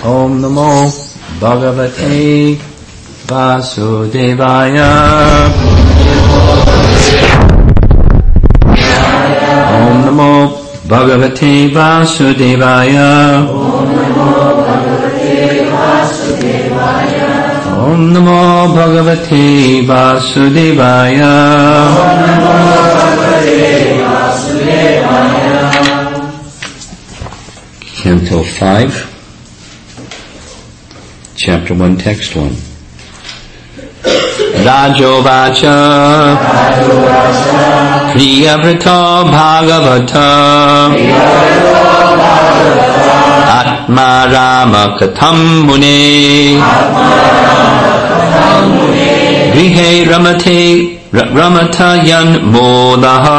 Om Namo Bhagavate Vasudevaya. Om Namo Bhagavate Vasudevaya. Om Namo Bhagavate Vasudevaya. Canto 5, Chapter 1, Text 1. Rajovacha Priyavrata Bhagavata Atma Rama Katham Mune Grihe Ramatayan Molaha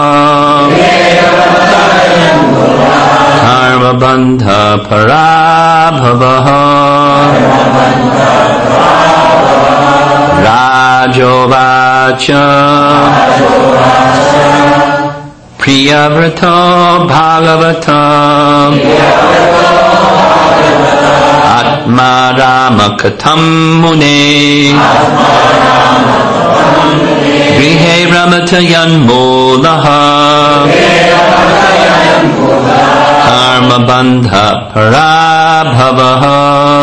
Karma Bandha Parabhavaha Rajovacha Priyavrata Bhagavata Atma Rama Katham Mune Grihe Ramatayan Molaha Karma Bandha Parabhavaha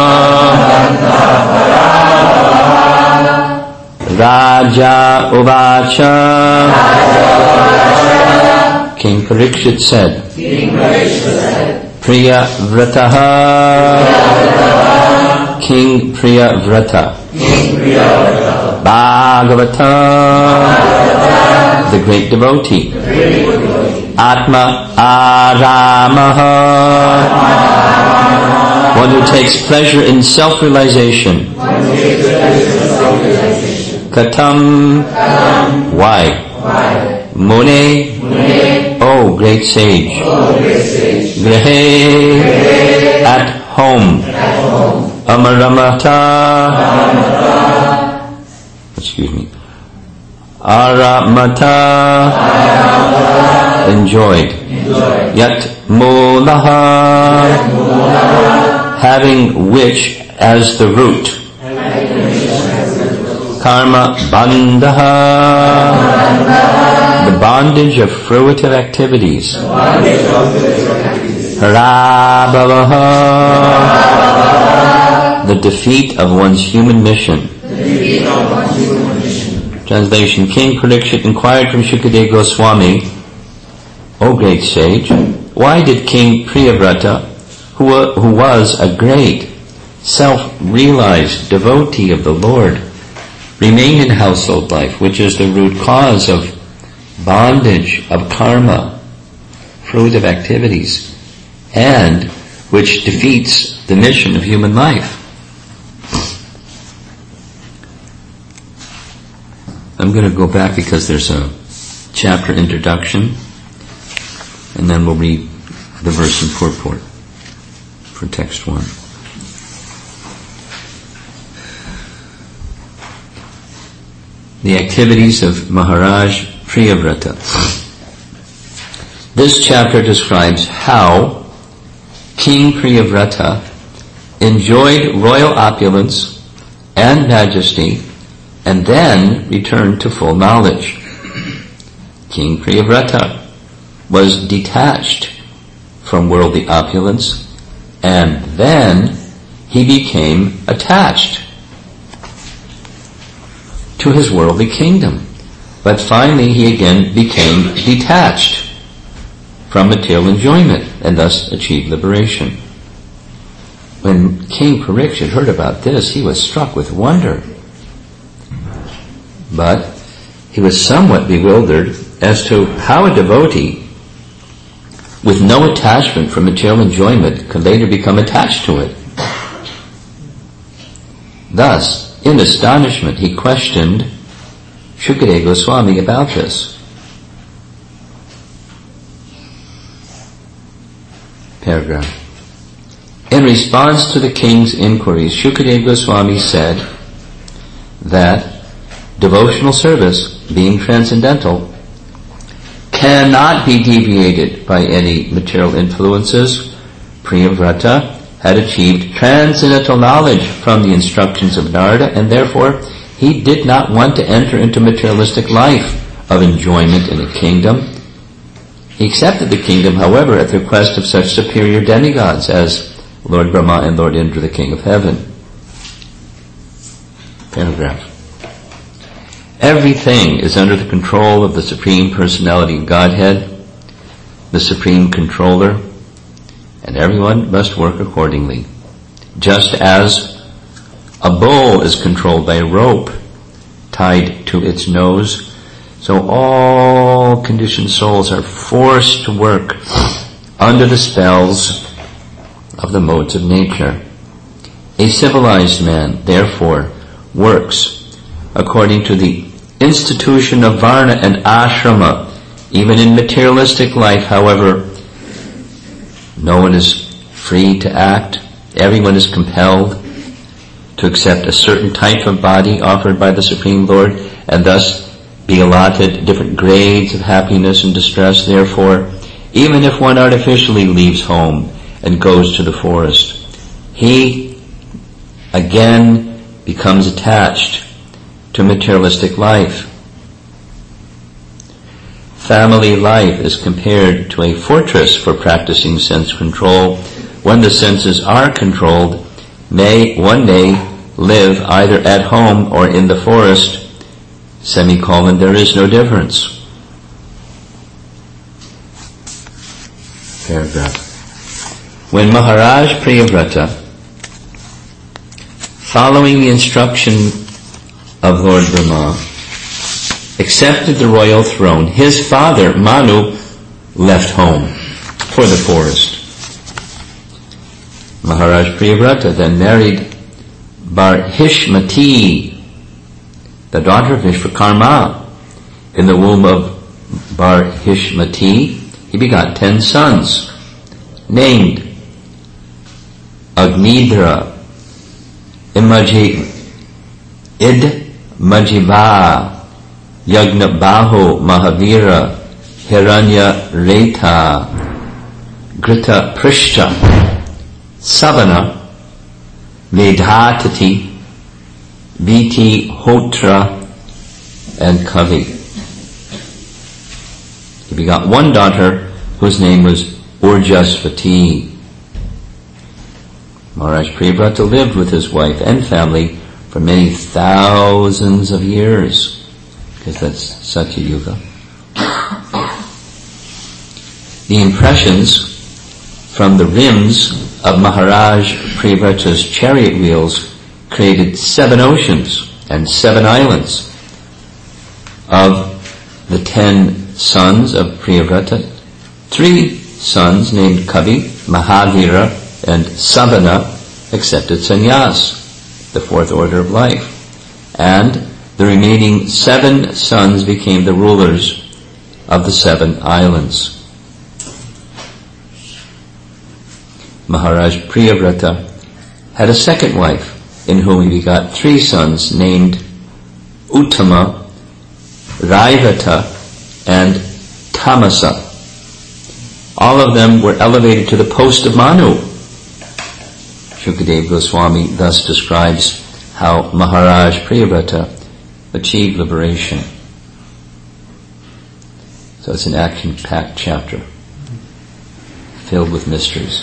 Raja Uvacha. King Parikshit said, Priya Vrataha, King Priya Vrata, Bhagavata, the great devotee, Atma Aramaha, one who takes pleasure in self-realization. Katam, why? Mune, oh great sage. Grahe, at home. Amaramata, Aramata, enjoyed. Yat molaha, having which as the root. Karma bandha, the bondage of fruitive activities. Parabhavaha, the defeat of one's human mission. Translation. King Parikshit inquired from Shukadeva Goswami, O great sage, why did King Priyavrata, who was a great, self-realized devotee of the Lord, remain in household life, which is the root cause of bondage of karma, fruitive activities, and which defeats the mission of human life? I'm going to go back because there's a chapter introduction, and then we'll read the verse and purport for text 1. The activities of Maharaj Priyavrata. This chapter describes how King Priyavrata enjoyed royal opulence and majesty and then returned to full knowledge. King Priyavrata was detached from worldly opulence and then he became attached to his worldly kingdom. But finally he again became detached from material enjoyment and thus achieved liberation. When King Parikshit heard about this, he was struck with wonder. But he was somewhat bewildered as to how a devotee with no attachment for material enjoyment could later become attached to it. Thus, in astonishment, he questioned Shukadeva Goswami about this. Paragraph. In response to the king's inquiries, Shukadeva Goswami said that devotional service, being transcendental, cannot be deviated by any material influences. Priyavrata had achieved transcendental knowledge from the instructions of Narada, and therefore he did not want to enter into materialistic life of enjoyment in a kingdom. He accepted the kingdom, however, at the request of such superior demigods as Lord Brahma and Lord Indra, the King of Heaven. Paragraph. Everything is under the control of the Supreme Personality of Godhead, the Supreme Controller, and everyone must work accordingly. Just as a bull is controlled by a rope tied to its nose, so all conditioned souls are forced to work under the spells of the modes of nature. A civilized man, therefore, works according to the institution of Varna and Ashrama. Even in materialistic life, however, no one is free to act. Everyone is compelled to accept a certain type of body offered by the Supreme Lord, and thus be allotted different grades of happiness and distress. Therefore, even if one artificially leaves home and goes to the forest, he again becomes attached to materialistic life. Family life is compared to a fortress for practicing sense control. When the senses are controlled, one may live either at home or in the forest. There is no difference. Paragraph. When Maharaj Priyavrata, following the instruction of Lord Brahma, accepted the royal throne, his father, Manu, left home for the forest. Maharaj Priyavrata then married Barhishmati, the daughter of Vishvakarma. In the womb of Barhishmati, he begot 10 sons, named Agnidra, Idmajiva, Yagnabaho, Mahavira, Hiranya Reta, Grita Prishta, Savana, Vedhatati, Viti Hotra, and Kavi. He begot one daughter whose name was Urjasvati. Maharaj Priyavrata lived with his wife and family for many thousands of years, because that's Satya Yuga. The impressions from the rims of Maharaj Priyavrata's chariot wheels created 7 oceans and 7 islands. Of the 10 sons of Priyavrata, 3 sons named Kavi, Mahavira, and Savana accepted sannyas, the 4th order of life, and the remaining 7 sons became the rulers of the 7 islands. Maharaj Priyavrata had a second wife, in whom he begot 3 sons named Uttama, Raivata, and Tamasa. All of them were elevated to the post of Manu. Shukadeva Goswami thus describes how Maharaj Priyavrata achieved liberation. So it's an action-packed chapter, filled with mysteries.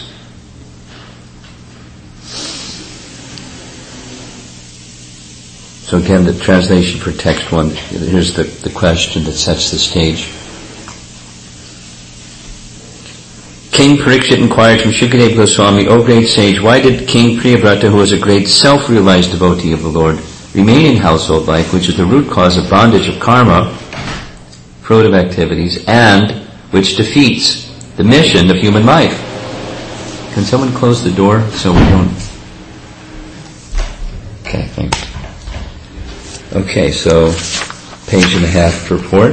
So again, the translation for text 1, here's the question that sets the stage. King Parikshit inquired from Shukadeva Goswami, O great sage, why did King Priyavrata, who was a great self-realized devotee of the Lord, remain in household life, which is the root cause of bondage of karma, fruit of activities, and which defeats the mission of human life? Can someone close the door so we don't... Okay, thanks. Okay, so page and a half report.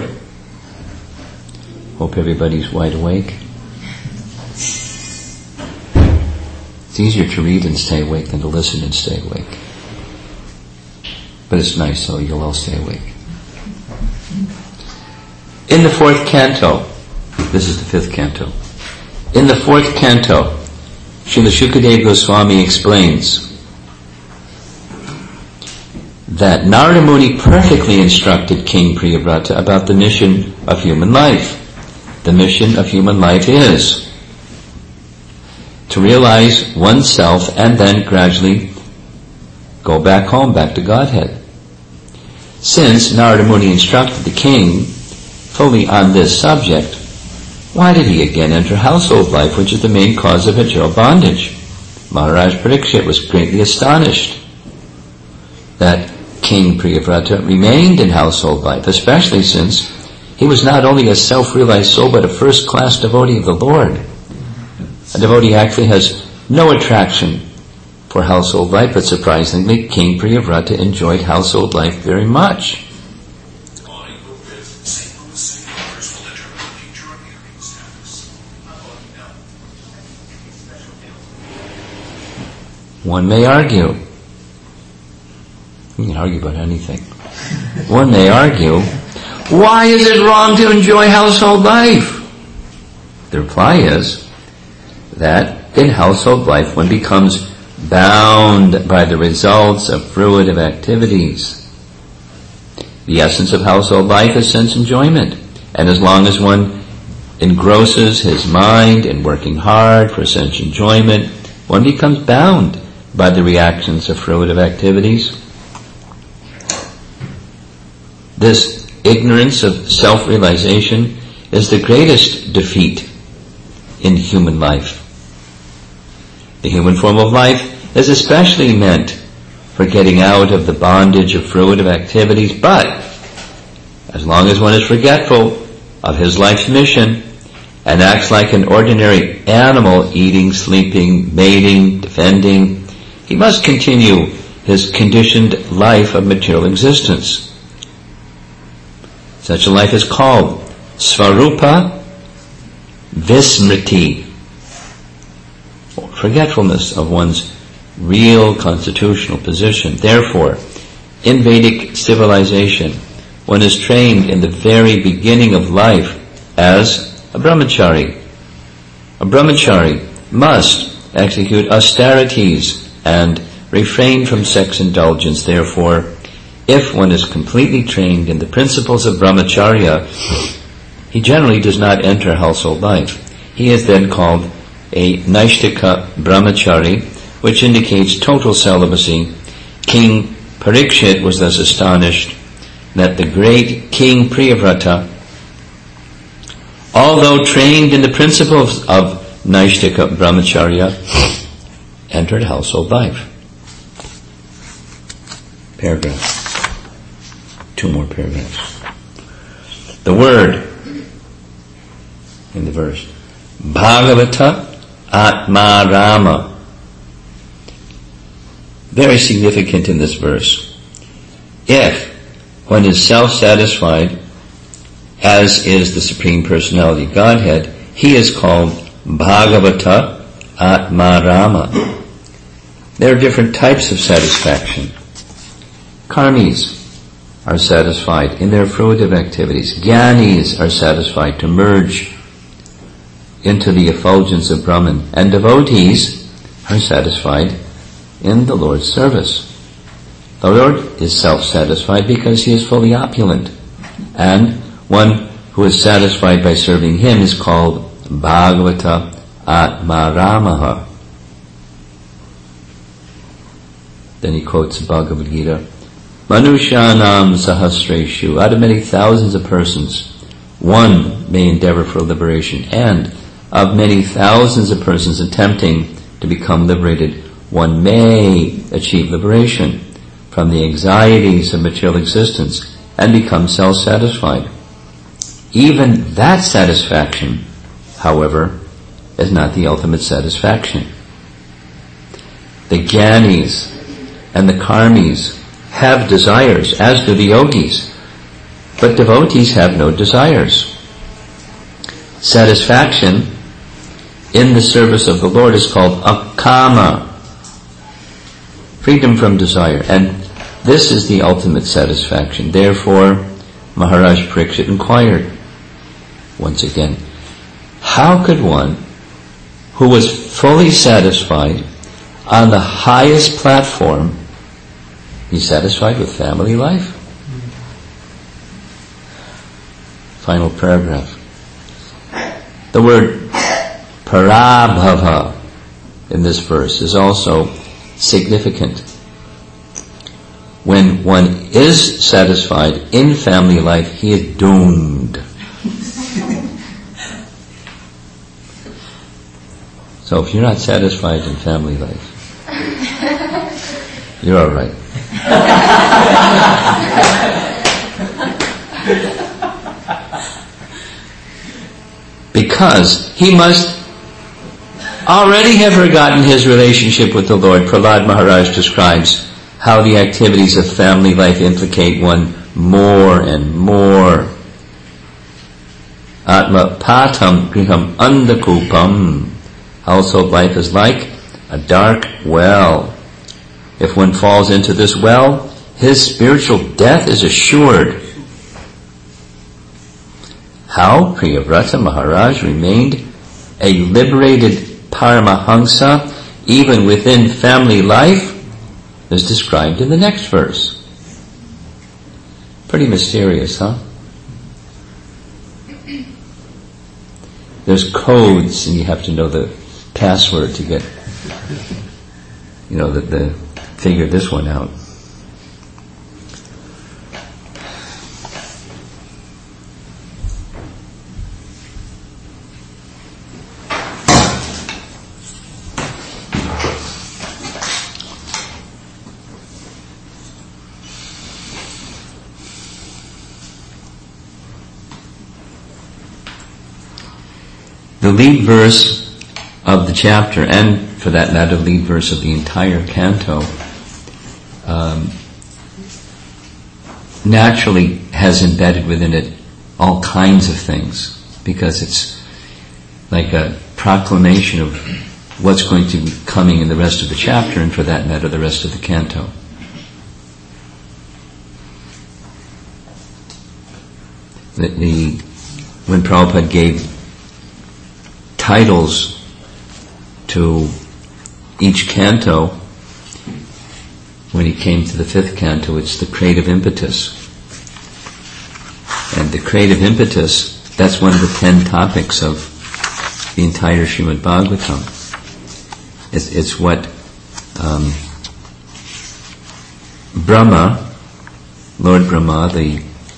Hope everybody's wide awake. It's easier to read and stay awake than to listen and stay awake. But it's nice, so you'll all stay awake. In the 4th canto, this is the 5th canto. In the 4th canto, Srila Shukadeva Goswami explains that Narada Muni perfectly instructed King Priyavrata about the mission of human life. The mission of human life is to realize oneself and then gradually go back home, back to Godhead. Since Narada Muni instructed the king fully on this subject, why did he again enter household life, which is the main cause of material bondage? Maharaj Parikshit was greatly astonished that King Priyavrata remained in household life, especially since he was not only a self-realized soul, but a first-class devotee of the Lord. A devotee actually has no attraction for household life, but surprisingly, King Priyavrata enjoyed household life very much. One may argue. You can argue about anything. One may argue, why is it wrong to enjoy household life? The reply is that in household life one becomes bound by the results of fruitive activities. The essence of household life is sense enjoyment, and as long as one engrosses his mind in working hard for sense enjoyment, one becomes bound by the reactions of fruitive activities. This ignorance of self-realization is the greatest defeat in human life. The human form of life is especially meant for getting out of the bondage of fruitive activities, but as long as one is forgetful of his life's mission and acts like an ordinary animal, eating, sleeping, mating, defending, he must continue his conditioned life of material existence. Such a life is called Svarupa Vismriti, forgetfulness of one's real constitutional position. Therefore, in Vedic civilization, one is trained in the very beginning of life as a brahmachari. A brahmachari must execute austerities and refrain from sex indulgence. Therefore, if one is completely trained in the principles of brahmacharya, he generally does not enter household life. He is then called a Naishtika brahmachari, which indicates total celibacy. King Parikshit was thus astonished that the great King Priyavrata, although trained in the principles of Naishtika brahmacharya, entered household life. Paragraph. 2 more paragraphs. The word in the verse, Bhagavata Atma Rama. Very significant in this verse. If one is self-satisfied, as is the Supreme Personality of Godhead, he is called Bhagavata Atma Rama. There are different types of satisfaction. Karmis are satisfied in their fruitive activities. Jnanis are satisfied to merge into the effulgence of Brahman. And devotees are satisfied in the Lord's service. The Lord is self-satisfied because He is fully opulent. And one who is satisfied by serving Him is called Bhagavata Atma Ramaha. Then he quotes Bhagavad Gita. Manushyanam sahasreshu. Out of many thousands of persons, one may endeavor for liberation. And of many thousands of persons attempting to become liberated, one may achieve liberation from the anxieties of material existence and become self-satisfied. Even that satisfaction, however, is not the ultimate satisfaction. The Jnanis and the Karmis have desires, as do the yogis, but devotees have no desires. Satisfaction in the service of the Lord is called akama, freedom from desire, and this is the ultimate satisfaction. Therefore, Maharaj Parikshit inquired once again, how could one who was fully satisfied on the highest platform. He's satisfied with family life. Final paragraph. The word parabhava in this verse is also significant. When one is satisfied in family life, he is doomed. So if you're not satisfied in family life, you're all right. Because he must already have forgotten his relationship with the Lord. Prahlad Maharaj describes how the activities of family life implicate one more and more. Atma patam griham andakupam. Household life is like a dark well. If one falls into this well, his spiritual death is assured. How Priyavrata Maharaj remained a liberated Paramahamsa even within family life is described in the next verse. Pretty mysterious, huh? There's codes and you have to know the password to get, the figure this one out. The lead verse of the chapter, and for that matter, the lead verse of the entire canto, naturally has embedded within it all kinds of things, because it's like a proclamation of what's going to be coming in the rest of the chapter, and for that matter, the rest of the canto. When Prabhupada gave titles to each canto, when he came to the 5th canto, it's the creative impetus. And the creative impetus, that's one of the 10 topics of the entire Srimad Bhagavatam. It's what Brahma, Lord Brahma, the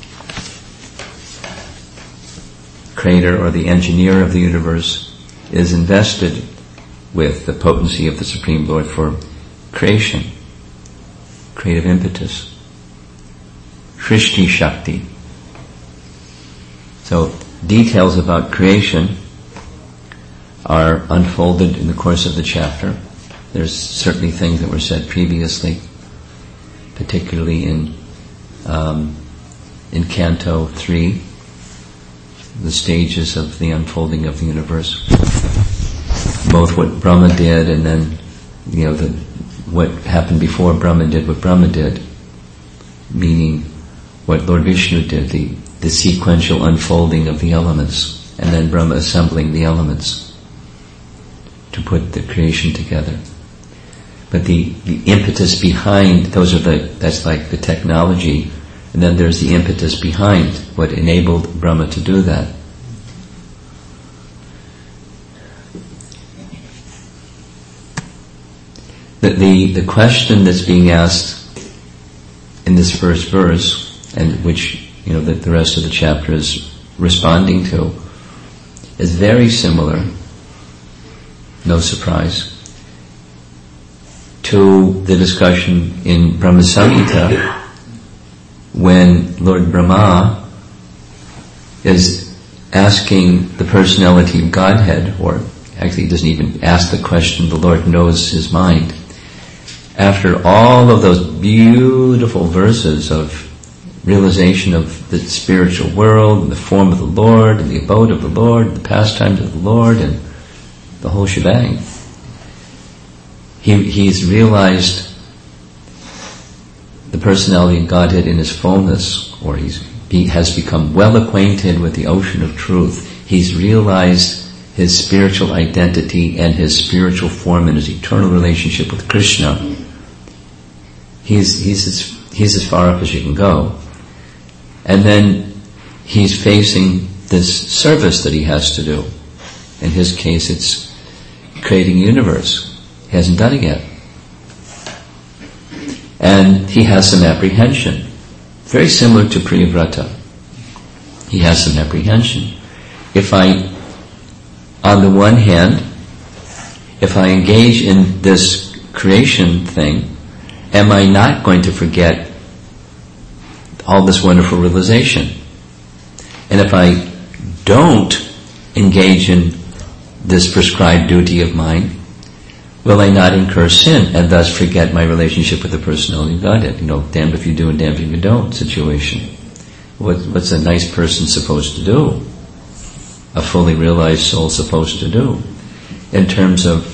creator or the engineer of the universe, is invested with the potency of the Supreme Lord for creation, creative impetus, Shrishti Shakti. So details about creation are unfolded in the course of the chapter. There's certainly things that were said previously, particularly in Canto 3, the stages of the unfolding of the universe. Both what Brahma did and then, what happened before Brahma did what Brahma did, meaning what Lord Vishnu did, the sequential unfolding of the elements, and then Brahma assembling the elements to put the creation together. But the impetus behind, that's like the technology, and then there's the impetus behind what enabled Brahma to do that. The question that's being asked in this first verse, and which that the rest of the chapter is responding to, is very similar, no surprise, to the discussion in Brahma Samhita when Lord Brahma is asking the personality of Godhead, or actually he doesn't even ask the question, the Lord knows his mind. After all of those beautiful verses of realization of the spiritual world, and the form of the Lord, and the abode of the Lord, and the pastimes of the Lord, and the whole shebang, he's realized the personality of Godhead in his fullness, or he has become well acquainted with the ocean of truth. He's realized his spiritual identity and his spiritual form and his eternal relationship with Krishna, he's as far up as you can go. And then he's facing this service that he has to do. In his case, it's creating a universe. He hasn't done it yet. And he has some apprehension. Very similar to Priyavrata. He has some apprehension. On the one hand, if I engage in this creation thing, am I not going to forget all this wonderful realization? And if I don't engage in this prescribed duty of mine, will I not incur sin and thus forget my relationship with the personality of Godhead? Damned if you do and damned if you don't situation. What's a nice person supposed to do? A fully realized soul supposed to do? In terms of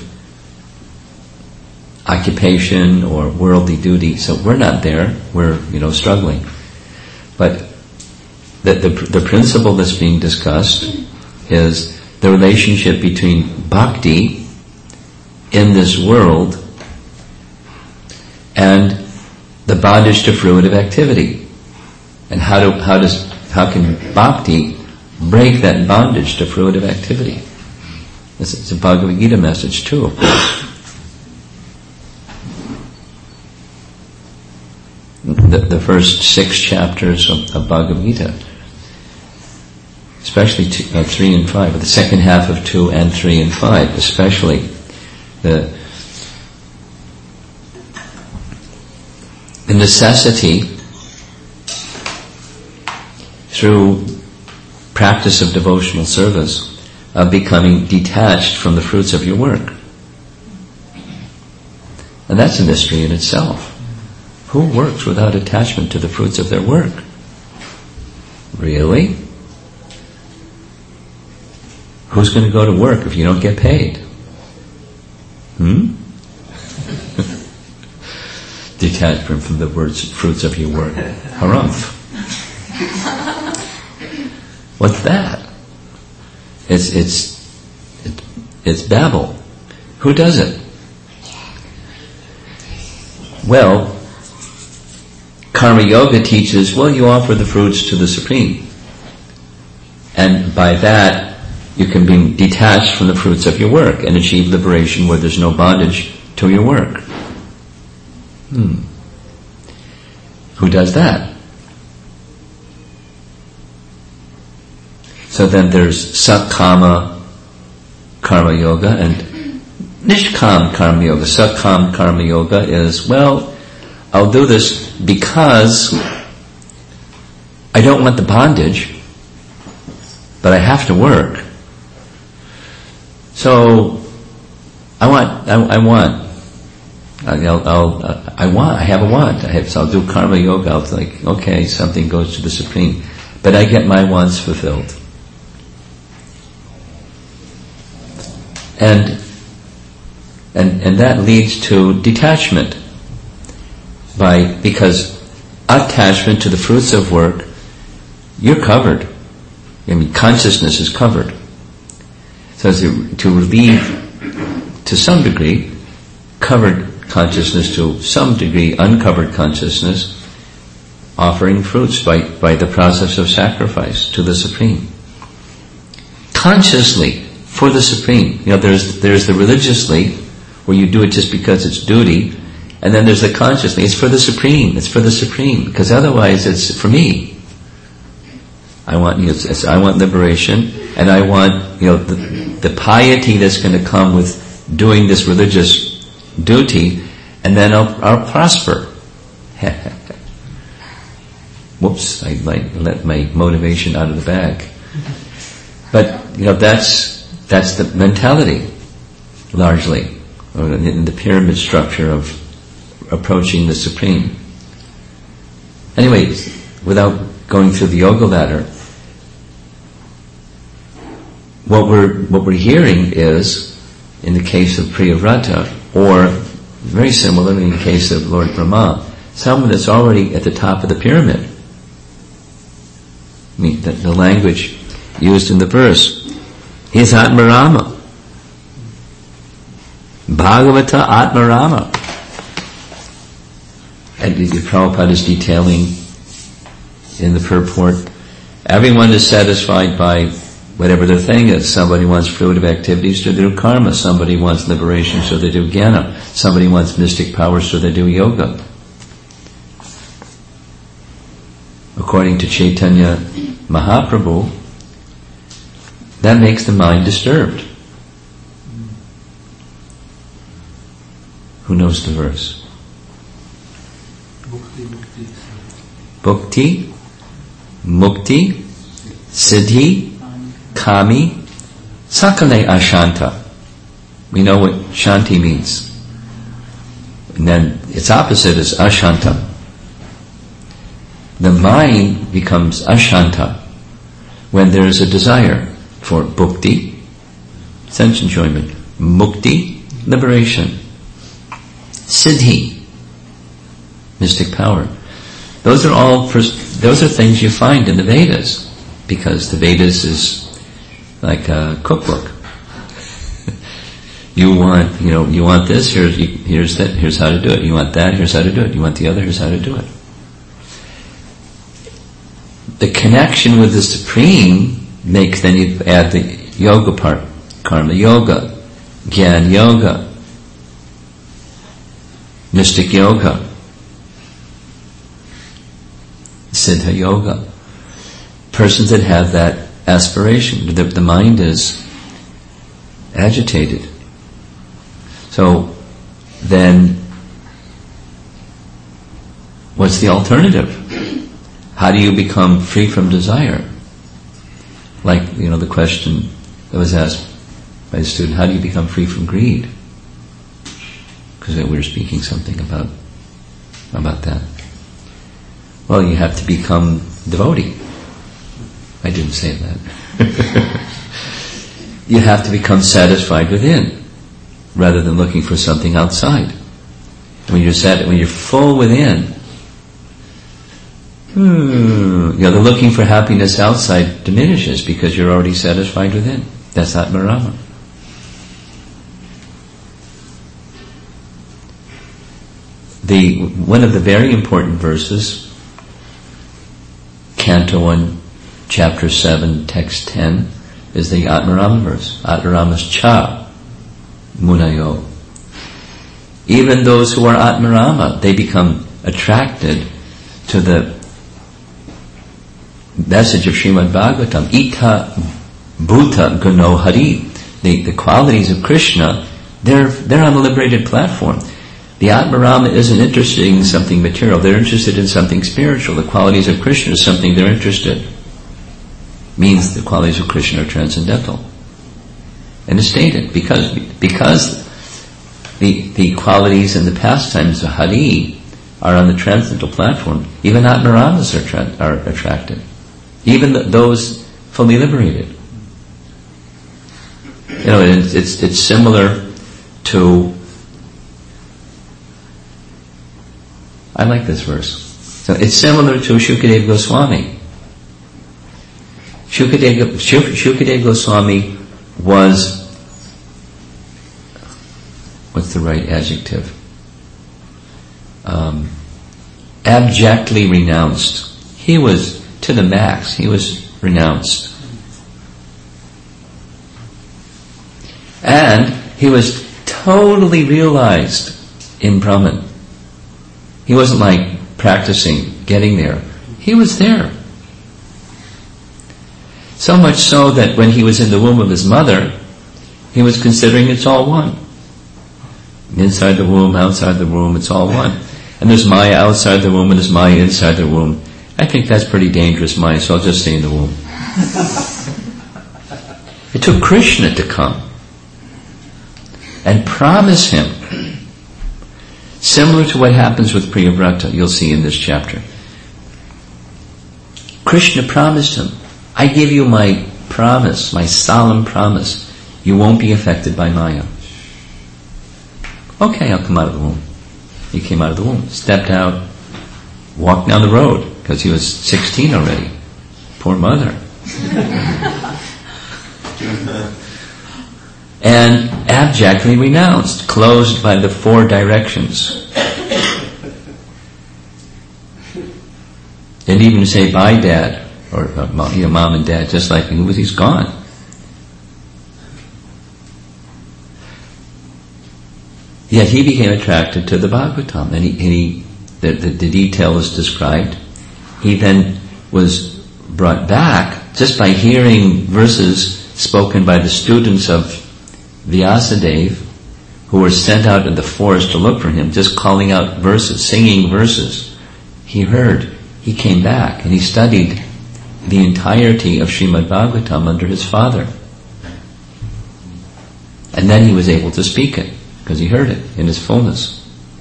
occupation or worldly duty. So we're not there. We're, struggling. But the principle that's being discussed is the relationship between bhakti in this world and the bondage to fruitive activity. And how can bhakti break that bondage to fruitive activity? It's a Bhagavad Gita message too, of course. The first 6 chapters of Bhagavad Gita, especially 3 and 5, the second half of 2 and 3 and 5, especially the necessity through practice of devotional service of becoming detached from the fruits of your work. And that's a mystery in itself. Who works without attachment to the fruits of their work? Really? Who's going to go to work if you don't get paid? Detachment from the fruits of your work. Harumph. What's that? It's babble. Who does it? Well, Karma Yoga teaches, you offer the fruits to the Supreme. And by that, you can be detached from the fruits of your work and achieve liberation where there's no bondage to your work. Who does that? So then there's Sakkama Karma Yoga and Nishkam Karma Yoga. Sakkam Karma Yoga is, I'll do this because I don't want the bondage, but I have to work. So I have a want. So I'll do Karma Yoga. I'll think, okay, something goes to the Supreme, but I get my wants fulfilled. And that leads to detachment. Because attachment to the fruits of work, you're covered. Consciousness is covered. So to relieve, to some degree, covered consciousness, to some degree, uncovered consciousness, offering fruits by the process of sacrifice to the Supreme. Consciously, for the Supreme. There's the religiously, where you do it just because it's duty, and then there's the consciously, it's for the Supreme, because otherwise it's for me. I want liberation, and I want the piety that's going to come with doing this religious duty, and then I'll prosper. Whoops! I let my motivation out of the bag. But that's the mentality, largely, in the pyramid structure of approaching the Supreme. Anyways, without going through the yoga ladder, what we're hearing is, in the case of Priyavrata, or very similarly in the case of Lord Brahma, someone that's already at the top of the pyramid. The language used in the verse He's Atmarama. Bhagavata Atmarama. And Prabhupada is detailing in the purport, everyone is satisfied by whatever their thing is. Somebody wants fruitive activities, so they do karma. Somebody wants liberation, so they do jnana. Somebody wants mystic power, so they do yoga. According to Chaitanya Mahaprabhu, that makes the mind disturbed. Who knows the verse? Bhukti, Mukti, Siddhi, Kami, Sakale Ashanta. We know what Shanti means. And then its opposite is Ashanta. The mind becomes Ashanta when there is a desire for Bhukti, sense enjoyment, Mukti, liberation, Siddhi, mystic power. Those are things you find in the Vedas, because the Vedas is like a cookbook. You want this, here's that, here's how to do it. You want that, here's how to do it. You want the other, here's how to do it. The connection with the Supreme makes, then you add the yoga part, karma yoga, jnana yoga, mystic yoga, siddha yoga. Persons that have that aspiration, the mind is agitated. So then, what's the alternative? How do you become free from desire? Like, the question that was asked by a student, how do you become free from greed? Because we were speaking something about that. Well, you have to become devotee. I didn't say that. You have to become satisfied within, rather than looking for something outside. When you're full within, the looking for happiness outside diminishes because you're already satisfied within. That's Atmarama. One of the very important verses, Canto 1, Chapter 7, Text 10, is the Atmarama verse. Atmaramas cha munayo. Even those who are Atmarama, they become attracted to the message of Srimad Bhagavatam. Ita bhuta gano hari. The qualities of Krishna, they're on a liberated platform. The Atmarama isn't interested in something material. They're interested in something spiritual. The qualities of Krishna is something they're interested in. Means the qualities of Krishna are transcendental. And it's stated, because the qualities and the pastimes of Hari are on the transcendental platform, even Atmaramas are attracted. Even those fully liberated. It's similar to, I like this verse. So it's similar to Shukadeva Goswami. Shukadeva Goswami was, what's the right adjective? Abjectly renounced. He was to the max. He was renounced. And he was totally realized in Brahman. He wasn't like practicing, getting there. He was there. So much so that when he was in the womb of his mother, he was considering it's all one. Inside the womb, outside the womb, it's all one. And there's Maya outside the womb and there's Maya inside the womb. I think that's pretty dangerous, Maya, so I'll just stay in the womb. It took Krishna to come and promise him, similar to what happens with Priyavrata, you'll see in this chapter. Krishna promised him, I give you my promise, my solemn promise, you won't be affected by Maya. Okay, I'll come out of the womb. He came out of the womb, stepped out, walked down the road, because he was 16 already. Poor mother. and abjectly renounced, closed by the four directions. Didn't even say bye, Dad, or Mom and Dad, just like he's gone. Yet he became attracted to the Bhagavatam, and the detail is described. He then was brought back just by hearing verses spoken by the students of Vyasadeva, who were sent out in the forest to look for him, just calling out verses, singing verses. He heard, he came back, and he studied the entirety of Srimad Bhagavatam under his father. And then he was able to speak it, because he heard it in his fullness.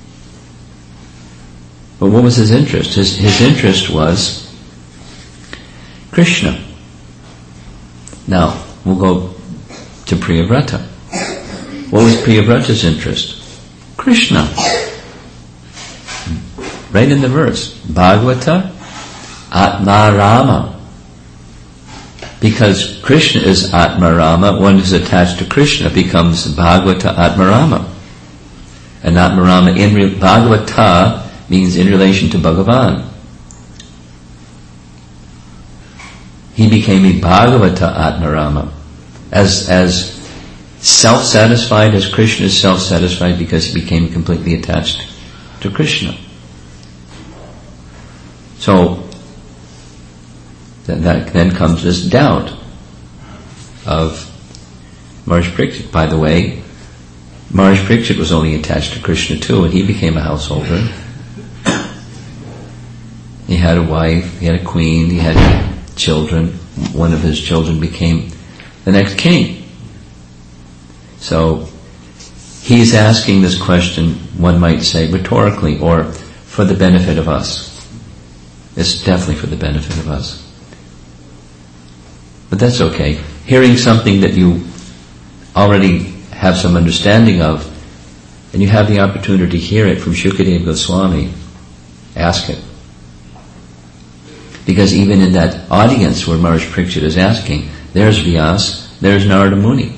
But what was his interest? His interest was Krishna. Now, we'll go to Priyavrata. What was Priyavrata's interest? Krishna. Right in the verse. Bhagavata Atma Rama. Because Krishna is Atma Rama, one who's attached to Krishna becomes Bhagavata Atma Rama. And Atma Rama, Bhagavata means in relation to Bhagavan. He became a Bhagavata Atmarama, as self-satisfied as Krishna is self-satisfied, because he became completely attached to Krishna. So that then comes this doubt of Maharaj Parikshit. By the way, Maharaj Parikshit was only attached to Krishna too, and he became a householder. He had a wife, he had a queen, he had children. One of his children became the next king. So he's asking this question, one might say rhetorically, or for the benefit of us. It's definitely for the benefit of us. But that's okay. Hearing something that you already have some understanding of, and you have the opportunity to hear it from Shukadeva Goswami, ask it. Because even in that audience where Maharaj Parikshit is asking, there's Vyas, there's Narada Muni.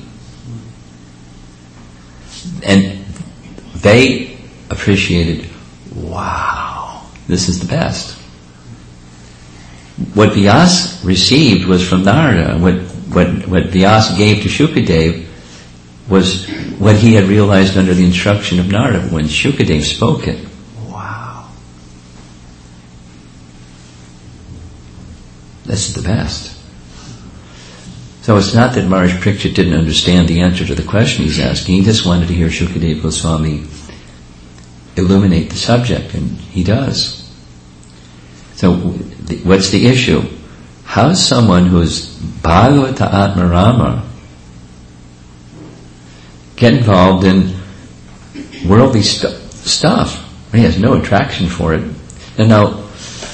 And they appreciated, wow, this is the best. What Vyas received was from Narada. What Vyas gave to Shukadeva was what he had realized under the instruction of Narada. When Shukadeva spoke it, wow, this is the best. So it's not that Maharaj Parikshit didn't understand the answer to the question he's asking. He just wanted to hear Shukadeva Goswami illuminate the subject, and he does. So what's the issue? How is someone who's Bhagavata Atmarama get involved in worldly stuff? He has no attraction for it. And now,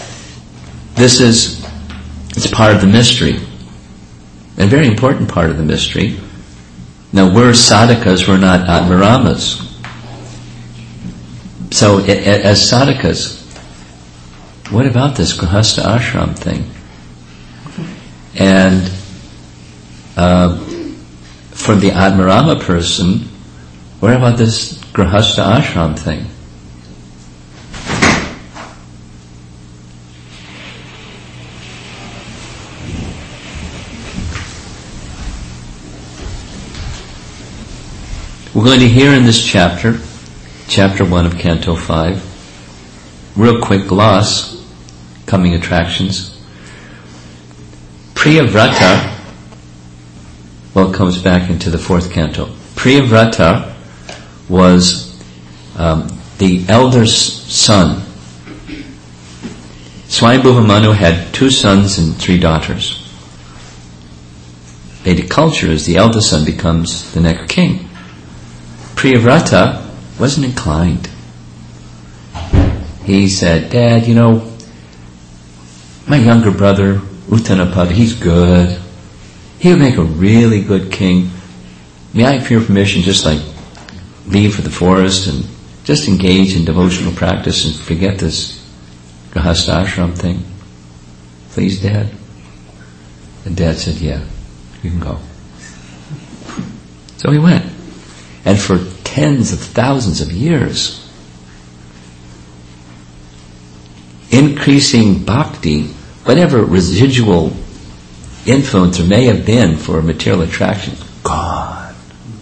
it's part of the mystery. A very important part of the mystery. Now, we're sadhakas, we're not Atmaramas. So, as sadhakas, what about this Grihastha ashram thing? And for the Atmarama person, what about this Grihastha ashram thing? We're going to hear in this chapter 1 of Canto 5, real quick gloss, coming attractions. Priyavrata, well, it comes back into the fourth canto. Priyavrata was the elder son. Swayambhuva Manu had 2 sons and 3 daughters. Vedic culture is the eldest son becomes the next king. Priyavrata wasn't inclined. He said, Dad, my younger brother, Uttanapada, he's good. He would make a really good king. May I have your permission just leave for the forest and just engage in devotional practice and forget this Grihastha ashram thing? Please, Dad? And Dad said, yeah, you can go. So he went. And for tens of thousands of years, increasing bhakti, whatever residual influence there may have been for material attraction, gone.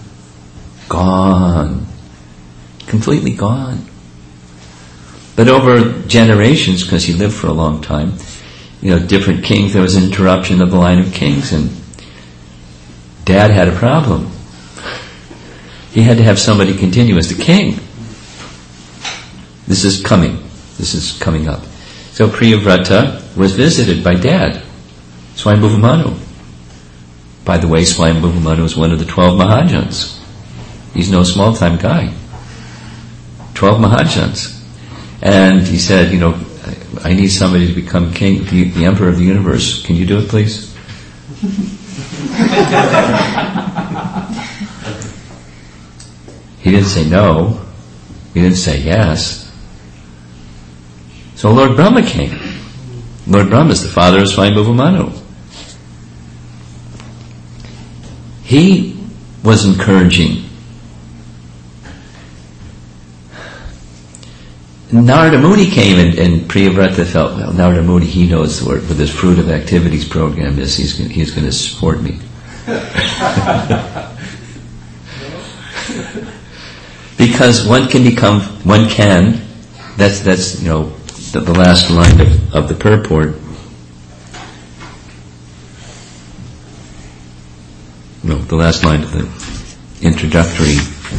Gone. Completely gone. But over generations, because he lived for a long time, different kings, there was an interruption of the line of kings, and Dad had a problem. He had to have somebody continue as the king. This is coming up. So Priyavrata was visited by Dad, Swayambhuva Manu. By the way, Swayambhuva Manu is one of the 12 Mahajans. He's no small-time guy. 12 Mahajans. And he said, I need somebody to become king, the emperor of the universe. Can you do it, please? He didn't say no. He didn't say yes. So Lord Brahma came. Lord Brahma is the father of Swayambhuva Manu. He was encouraging. Narada Muni came and Priyavrata felt, well, Narada Muni, he knows what his Fruit of Activities program is. He's going to support me. Because one can, that's the last line of the purport. No, the last line of the introductory.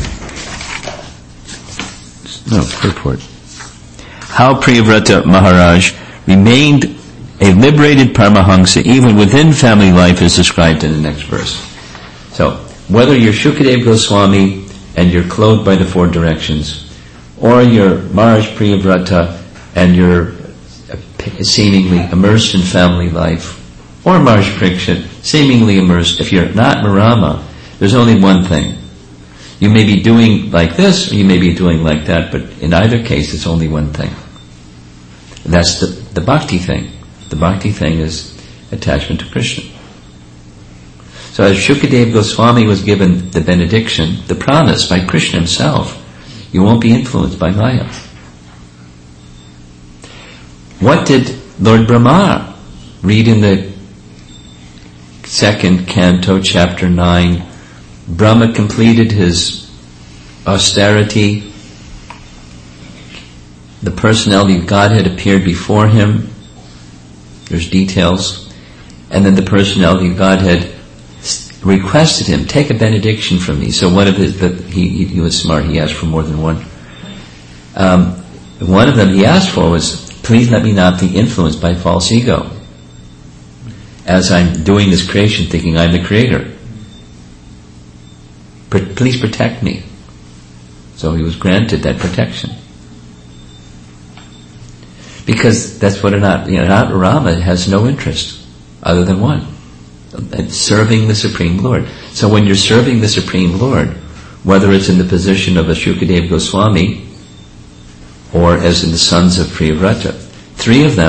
No, purport. How Priyavrata Maharaj remained a liberated Paramahamsa even within family life is described in the next verse. So, whether you're Shukadeva Goswami and you're clothed by the four directions, or you're Maharaj Priyavrata and you're seemingly immersed in family life, or Maharaj Parikshit, seemingly immersed, if you're not Marama, there's only one thing. You may be doing like this, or you may be doing like that, but in either case, it's only one thing. That's the bhakti thing. The bhakti thing is attachment to Krishna. So as Shukadeva Goswami was given the benediction, the promise by Krishna himself, you won't be influenced by Maya. What did Lord Brahma read in the 2nd canto, chapter 9? Brahma completed his austerity. The personality of Godhead appeared before him. There's details. And then the personality of Godhead requested him, take a benediction from me. So one of he was smart, he asked for more than one. One of them he asked for was, please let me not be influenced by false ego, as I'm doing this creation thinking I'm the creator. Please protect me. So he was granted that protection. Because that's what Rama has no interest other than one. It's serving the Supreme Lord. So when you're serving the Supreme Lord, whether it's in the position of a Shukadeva Goswami or as in the sons of Priyavrata, three of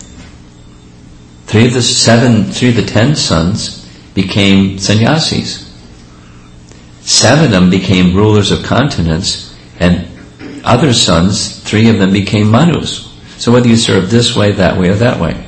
the 10 sons became sannyasis. 7 of them became rulers of continents, and other sons, 3 of them became manus. So whether you serve this way, that way, or that way,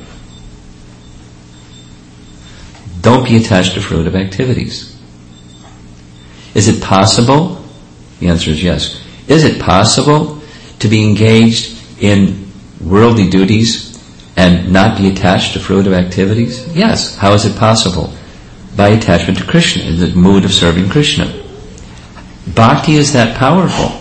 don't be attached to fruit of activities. Is it possible? The answer is yes. Is it possible to be engaged in worldly duties and not be attached to fruit of activities? Yes. How is it possible? By attachment to Krishna, in the mood of serving Krishna. Bhakti is that powerful.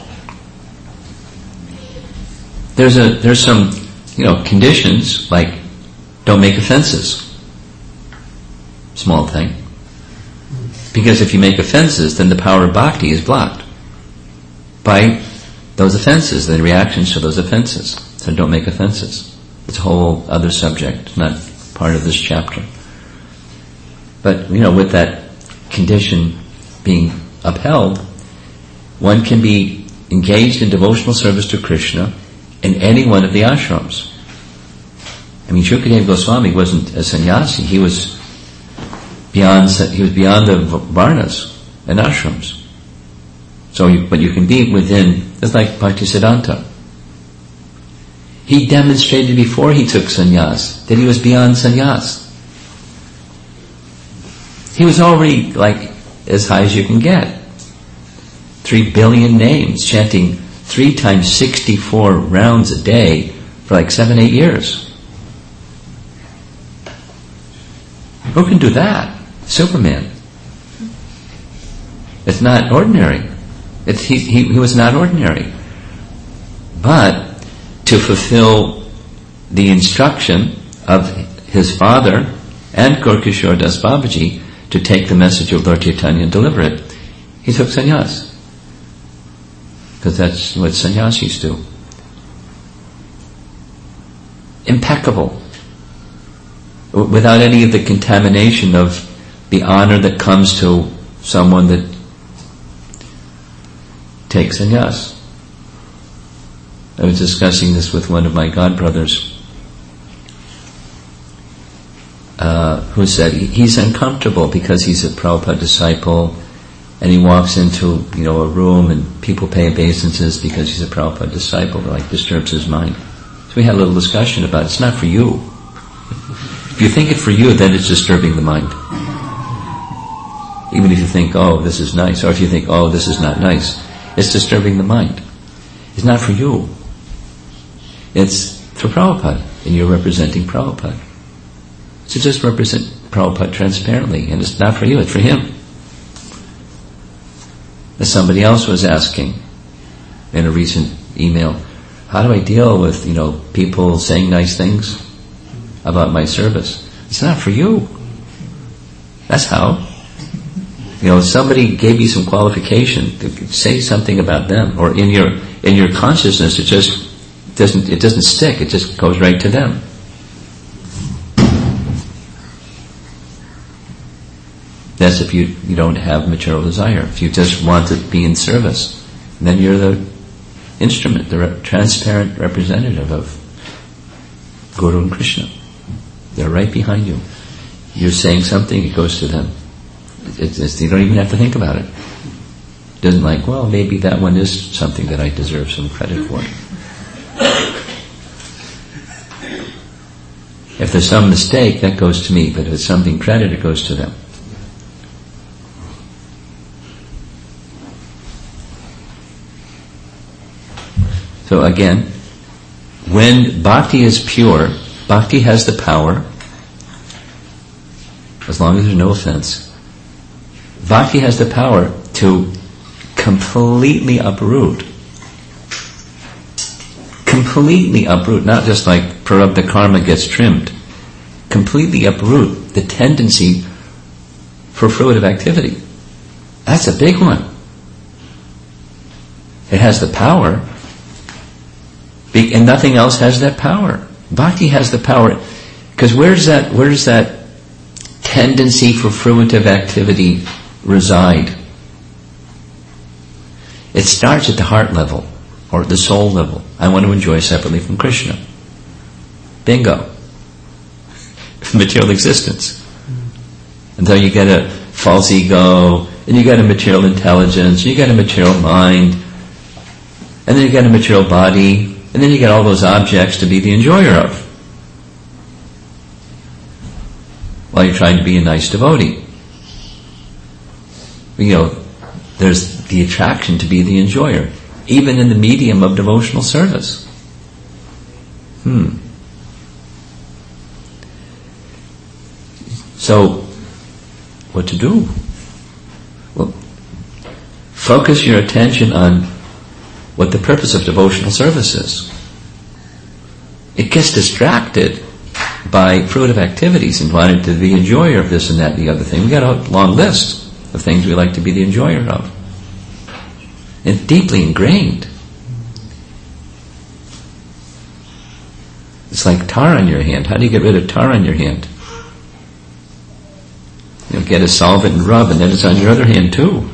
There's some conditions, like don't make offenses. Small thing. Because if you make offenses, then the power of bhakti is blocked by those offenses, the reactions to those offenses. So don't make offenses. It's a whole other subject, not part of this chapter. But, with that condition being upheld, one can be engaged in devotional service to Krishna in any one of the ashrams. I mean, Shukadeva Goswami wasn't a sannyasi. He was beyond the varnas. and ashrams. But you can be within, it's like Bhaktisiddhanta. He demonstrated before he took sannyas that he was beyond sannyas. He was already like as high as you can get. 3 billion names, chanting 3 times 64 rounds a day for like 7-8 years. Who can do that? Superman. It's not ordinary. He was not ordinary. But to fulfill the instruction of his father and Gaurkishore Das Babaji to take the message of Lord Chaitanya and deliver it, he took sannyas. Because that's what sannyasis do. Impeccable. Without any of the contamination of the honor that comes to someone that takes sannyas. I was discussing this with one of my godbrothers, who said he's uncomfortable because he's a Prabhupada disciple, and he walks into a room and people pay obeisances because he's a Prabhupada disciple. It like disturbs his mind. So we had a little discussion about it's not for you. If you think it for you, then it's disturbing the mind. Even if you think, oh, this is nice, or if you think, oh, this is not nice, it's disturbing the mind. It's not for you. It's for Prabhupada, and you're representing Prabhupada. So just represent Prabhupada transparently, and it's not for you, it's for him. As somebody else was asking in a recent email, how do I deal with, people saying nice things about my service? It's not for you. That's how. Somebody gave you some qualification to say something about them, or in your consciousness, it doesn't stick. It just goes right to them. That's if you don't have material desire. If you just want to be in service, then you're the instrument, the transparent representative of Guru and Krishna. They're right behind you. You're saying something, it goes to them. You don't even have to think about it. It doesn't like, well, maybe that one is something that I deserve some credit for. If there's some mistake, that goes to me, but if it's something credit, it goes to them. So again, when bhakti is pure, bhakti has the power, as long as there's no offense, bhakti has the power to completely uproot, not just like prarabdha karma gets trimmed, completely uproot the tendency for fruitive activity. That's a big one. It has the power, and nothing else has that power. Bhakti has the power, because where does that tendency for fruitive activity reside? It starts at the heart level, or the soul level. I want to enjoy separately from Krishna. Bingo. Material existence. Until you get a false ego, and you get a material intelligence, and you get a material mind, and then you get a material body, and then you get all those objects to be the enjoyer of, while you're trying to be a nice devotee. There's the attraction to be the enjoyer, even in the medium of devotional service. So, what to do? Well, focus your attention on what the purpose of devotional service is. It gets distracted by fruitive activities and wanting to be the enjoyer of this and that and the other thing. We got a long list of things we like to be the enjoyer of. It's deeply ingrained. It's like tar on your hand. How do you get rid of tar on your hand? Get a solvent and rub, and then it's on your other hand too.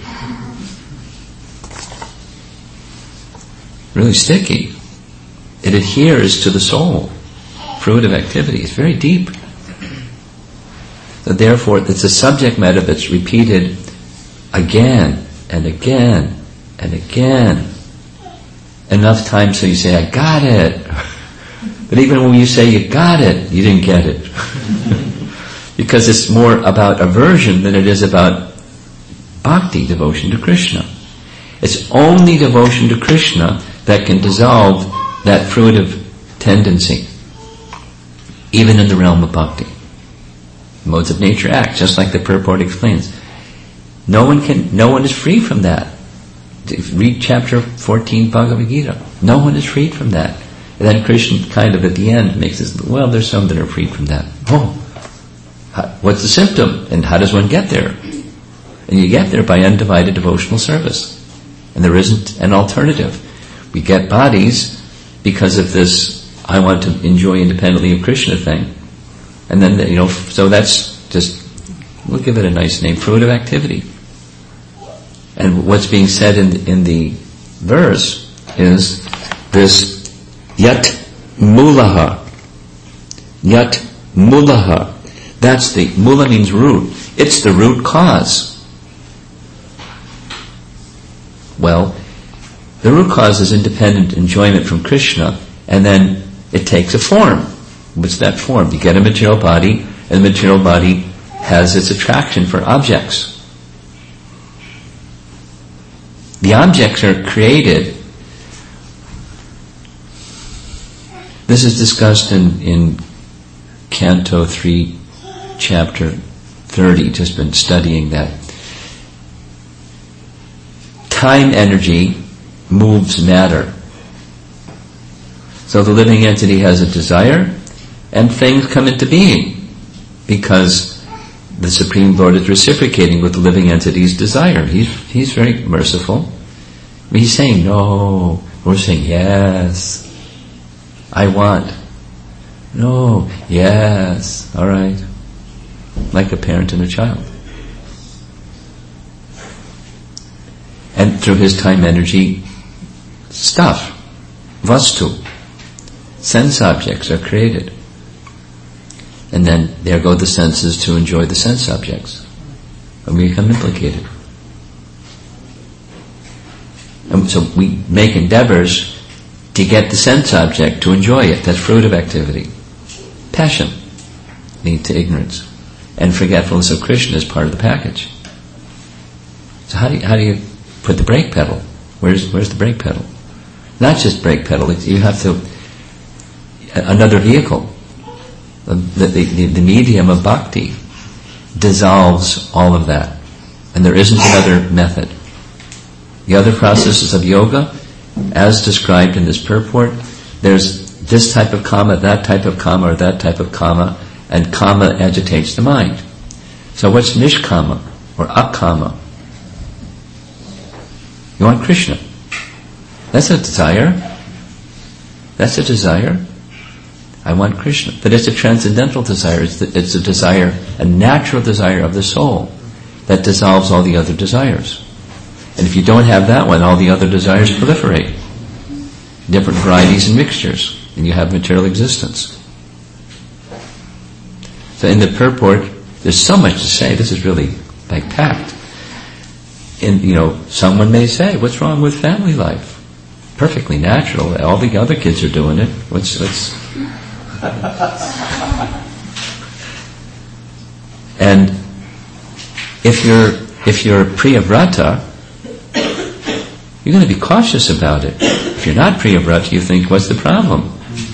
Really sticky. It adheres to the soul. Fruitive activity is very deep. So therefore, it's a subject matter that's repeated again and again and again. Enough time so you say, I got it. But even when you say you got it, you didn't get it. Because it's more about aversion than it is about bhakti, devotion to Krishna. It's only devotion to Krishna that can dissolve that fruitive tendency, even in the realm of bhakti. Modes of nature act, just like the purport explains. No one is free from that. Read chapter 14 Bhagavad Gita. No one is freed from that. And then Krishna kind of at the end makes this, well, there's some that are freed from that. Oh, what's the symptom? And how does one get there? And you get there by undivided devotional service. And there isn't an alternative. We get bodies because of this, I want to enjoy independently of Krishna thing. And then, so that's just, we'll give it a nice name, fruitive activity. And what's being said in the verse is this yat mulaha. Yat mulaha. That's the, mula means root. It's the root cause. Well, the root cause is independent enjoyment from Krishna, and then it takes a form. What's that form? You get a material body, and the material body has its attraction for objects. The objects are created. This is discussed in Canto 3, Chapter 30, just been studying that. Time energy moves matter. So the living entity has a desire, and things come into being because the Supreme Lord is reciprocating with the living entity's desire. He's very merciful. He's saying no. We're saying yes. I want. No. Yes. All right. Like a parent and a child. And through his time energy, stuff, vastu, sense objects are created. And then there go the senses to enjoy the sense objects. And we become implicated. And so we make endeavors to get the sense object, to enjoy it. That's fruitive activity. Passion leads to ignorance. And forgetfulness of Krishna is part of the package. So how do you put the brake pedal? Where's the brake pedal? Not just brake pedal. You have to another vehicle. The medium of bhakti dissolves all of that, and there isn't another method. The other processes of yoga, as described in this purport, there's this type of karma, that type of karma, or that type of karma, and karma agitates the mind. So what's nishkama or akama? You want Krishna. That's a desire. That's a desire. I want Krishna. But it's a transcendental desire. It's a desire, a natural desire of the soul that dissolves all the other desires. And if you don't have that one, all the other desires proliferate. Different varieties and mixtures. And you have material existence. So in the purport, there's so much to say. This is really like packed. And someone may say, what's wrong with family life? Perfectly natural. All the other kids are doing it. And if you're Priyavrata, you're going to be cautious about it. If you're not Priyavrata, you think, what's the problem?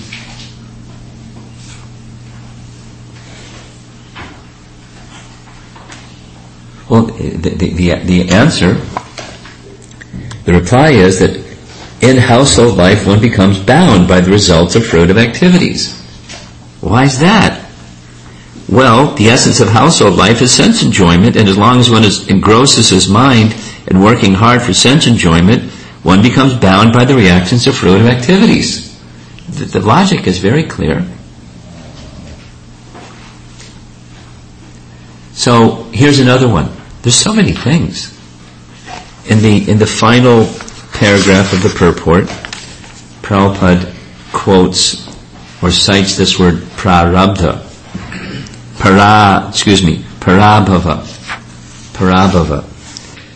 Well, the answer, the reply is that in household life one becomes bound by the results of fruitive activities. Why is that? Well, the essence of household life is sense enjoyment, and as long as one engrosses his mind in working hard for sense enjoyment, one becomes bound by the reactions of fruitive activities. The logic is very clear. So here's another one. There's so many things. In the final paragraph of the purport, Prabhupada quotes or cites this word prarabdha. Parabhava.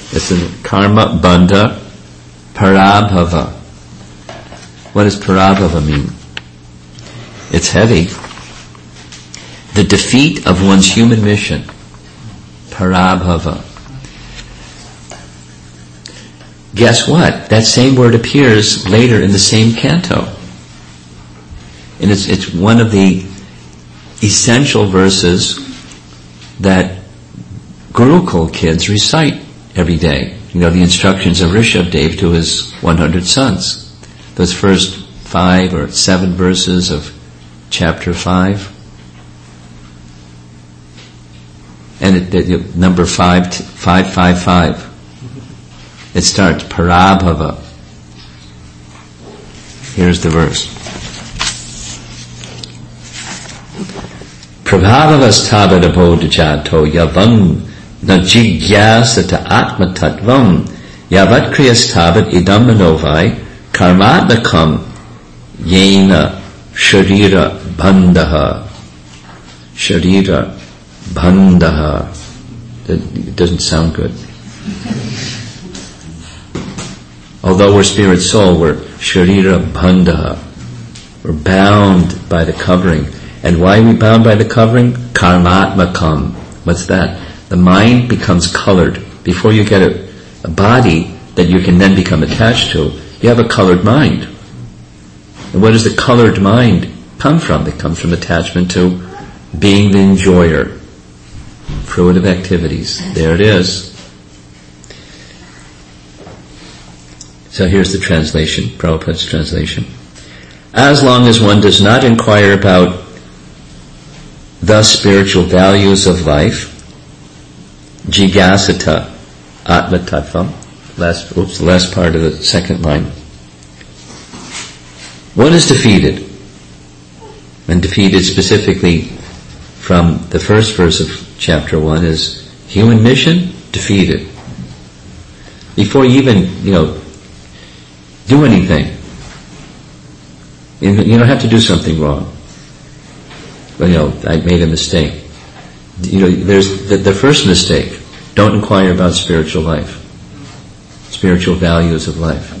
It's in karma bandha parabhava. What does parabhava mean? It's heavy. The defeat of one's human mission. Parabhava. Guess what? That same word appears later in the same canto. And it's one of the essential verses that Gurukul kids recite every day. You know, the instructions of Rishabdev to his 100 sons. Those first 5 or 7 verses of chapter 5. And number 555. It starts, Parabhava. Here's the verse. Prabhavavasthabadabodhajato yavam na jigyasata atma tattvam yavat kriyasthabad idam manovai karmatmakam yena sharira bandhaha. Sharira bandhaha. It doesn't sound good. Although we're spirit soul, we're sharira bandhaha. We're bound by the covering. And why are we bound by the covering? Karmatmakam. What's that? The mind becomes colored. Before you get a body that you can then become attached to, you have a colored mind. And where does the colored mind come from? It comes from attachment to being the enjoyer. Fruitive activities. There it is. So here's the translation, Prabhupada's translation. As long as one does not inquire about the spiritual values of life, jigyasata atma tattvam, the last part of the second line, one is defeated. And defeated specifically from the first verse of chapter 1 is human mission, defeated. Before you even, do anything, you don't have to do something wrong. But, I made a mistake. There's the first mistake. Don't inquire about spiritual life. Spiritual values of life.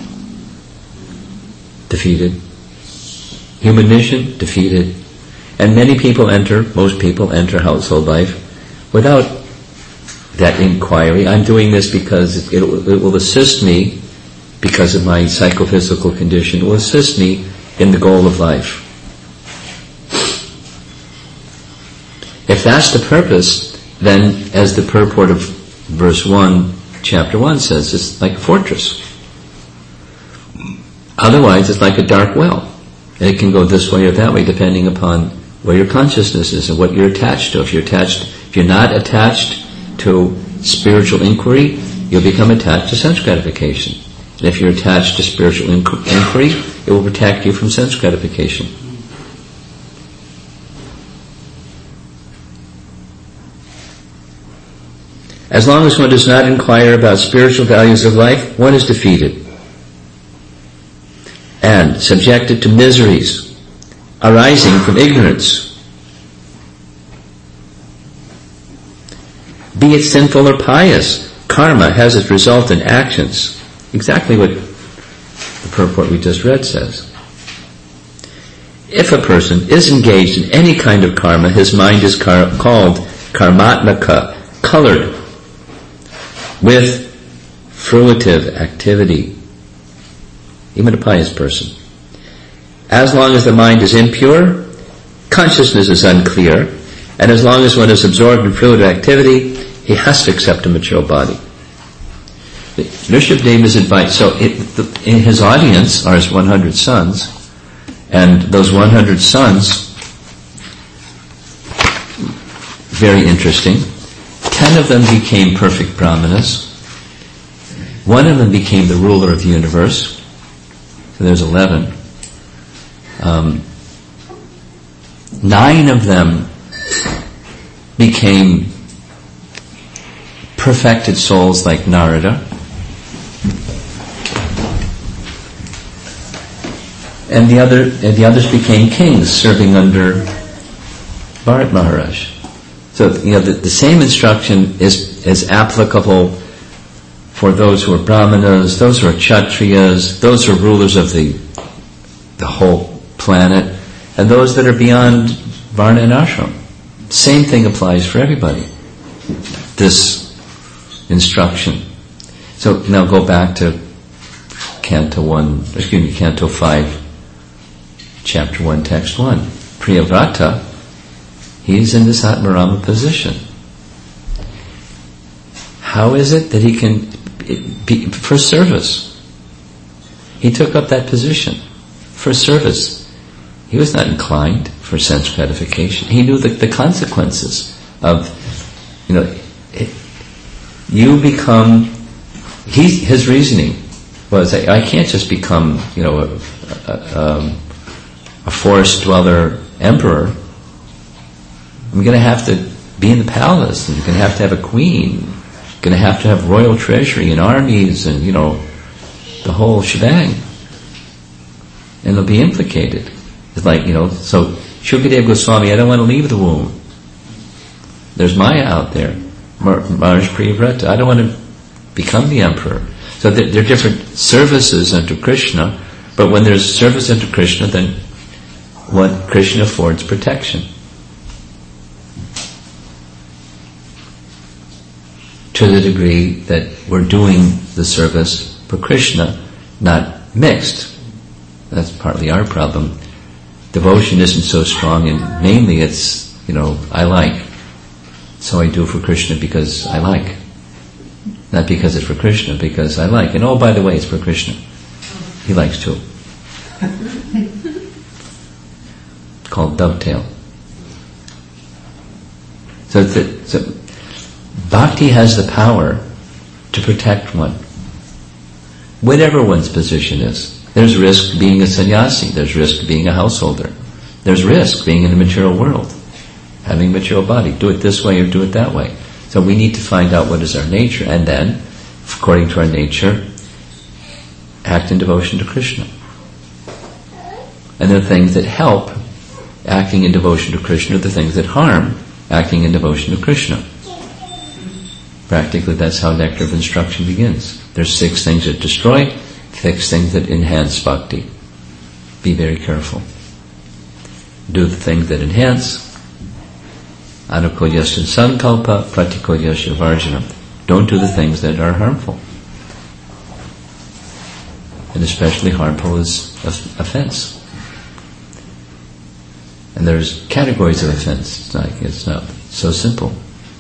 Defeated. Human mission, defeated. And most people enter household life without that inquiry. I'm doing this because it will assist me, because of my psychophysical condition, it will assist me in the goal of life. If that's the purpose, then as the purport of verse 1, chapter 1 says, it's like a fortress. Otherwise, it's like a dark well. And it can go this way or that way depending upon where your consciousness is and what you're attached to. If you're not attached to spiritual inquiry, you'll become attached to sense gratification. And if you're attached to spiritual inquiry, it will protect you from sense gratification. As long as one does not inquire about spiritual values of life, one is defeated and subjected to miseries arising from ignorance. Be it sinful or pious, karma has its result in actions. Exactly what the purport we just read says. If a person is engaged in any kind of karma, his mind is called karmatmaka, colored with fruitive activity. Even a pious person. As long as the mind is impure, consciousness is unclear, and as long as one is absorbed in fruitive activity, he has to accept a material body. Rishabdev is invited, so in his audience are his 100 sons, and those 100 sons, very interesting, 10 of them became perfect brahmanas, 1 of them became the ruler of the universe, so there's 11. 9 of them became perfected souls like Narada. And the others became kings serving under Bharat Maharaj. So, the same instruction is applicable for those who are brahmanas, those who are kshatriyas, those who are rulers of the whole planet, and those that are beyond varna and ashram. Same thing applies for everybody. This instruction. So now go back to Canto 5, Chapter 1, Text 1. Priyavrata, he's in this Atmarama position. How is it that he can be for service? He took up that position for service. He was not inclined for sense gratification. He knew the consequences of, you become. His reasoning was, I can't just become, a forest dweller emperor. I'm going to have to be in the palace, and you're going to have a queen. You're going to have royal treasury and armies, and the whole shebang. And they'll be implicated. It's like, so Shukadeva Goswami, I don't want to leave the womb. There's Maya out there, Maharaj Priyavrata. I don't want to become the emperor. So there are different services unto Krishna, but when there's service unto Krishna, then what Krishna affords protection. To the degree that we're doing the service for Krishna, not mixed. That's partly our problem. Devotion isn't so strong, and mainly it's, I like. So I do for Krishna because I like. Not because it's for Krishna, because I like. And by the way, it's for Krishna. He likes too. Called dovetail. So bhakti has the power to protect one. Whatever one's position is. There's risk being a sannyasi. There's risk being a householder. There's risk being in the material world. Having a material body. Do it this way or do it that way. So we need to find out what is our nature, and then, according to our nature, act in devotion to Krishna. And the things that help acting in devotion to Krishna are the things that harm acting in devotion to Krishna. Practically, that's how nectar of instruction begins. There's 6 things that destroy, 6 things that enhance bhakti. Be very careful. Do the things that enhance. Anukulyasya sankalpa, pratikulyasya varjanam. Don't do the things that are harmful. And especially harmful is offense. And there's categories of offense. It's not so simple.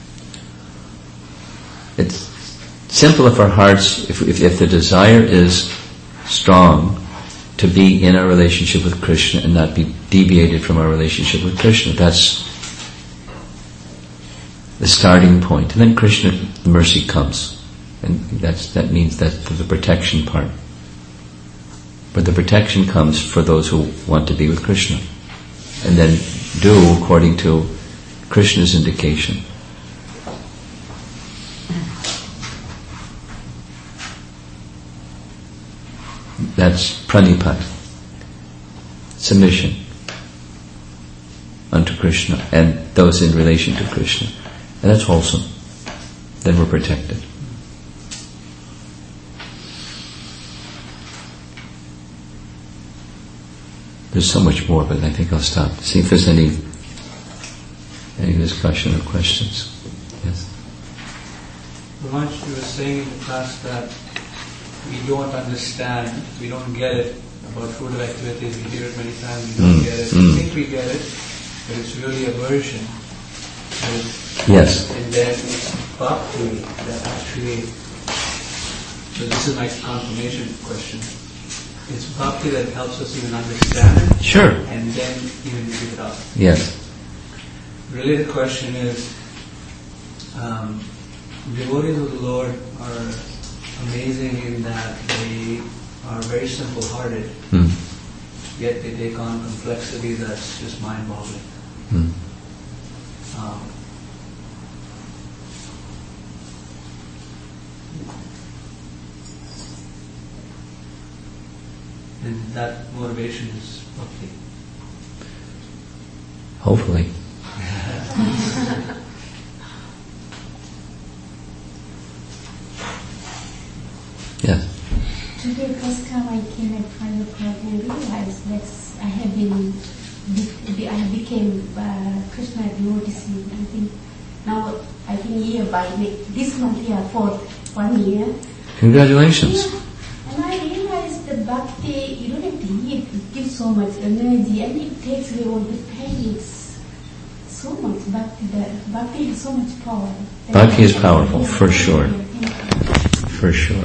It's simple if our hearts, if the desire is strong to be in our relationship with Krishna and not be deviated from our relationship with Krishna. That's the starting point. And then Krishna, mercy comes. And that means that's the protection part. But the protection comes for those who want to be with Krishna. And then do according to Krishna's indication. That's pranipat, submission unto Krishna and those in relation to Krishna. And that's wholesome. Then we're protected. There's so much more, but I think I'll stop. See if there's any discussion or questions. Yes? Ramesh, you were saying in the class that we don't understand, we don't get it about fruitive activities. We hear it many times, we don't get it. We think we get it, but it's really aversion. Yes. And then it's bhakti that actually, so this is my confirmation question. It's bhakti that helps us even understand it. Sure. And then even give it up. Yes. Related question is, devotees of the Lord are amazing in that they are very simple-hearted, yet they take on complexity that's just mind-boggling. And that motivation is bhakti. Hopefully. time I came at 5 o'clock and realized that I have became Krishna devotee. I think year by this month here for 1 year. Congratulations. Yeah. And I realized that bhakti, you don't have to eat, it gives so much energy and it takes away all the pain. It's so much bhakti there. Bhakti has so much power. Bhakti is powerful, for sure. For sure.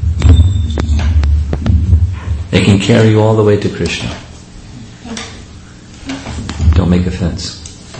It can carry you all the way to Krishna. Don't make offense.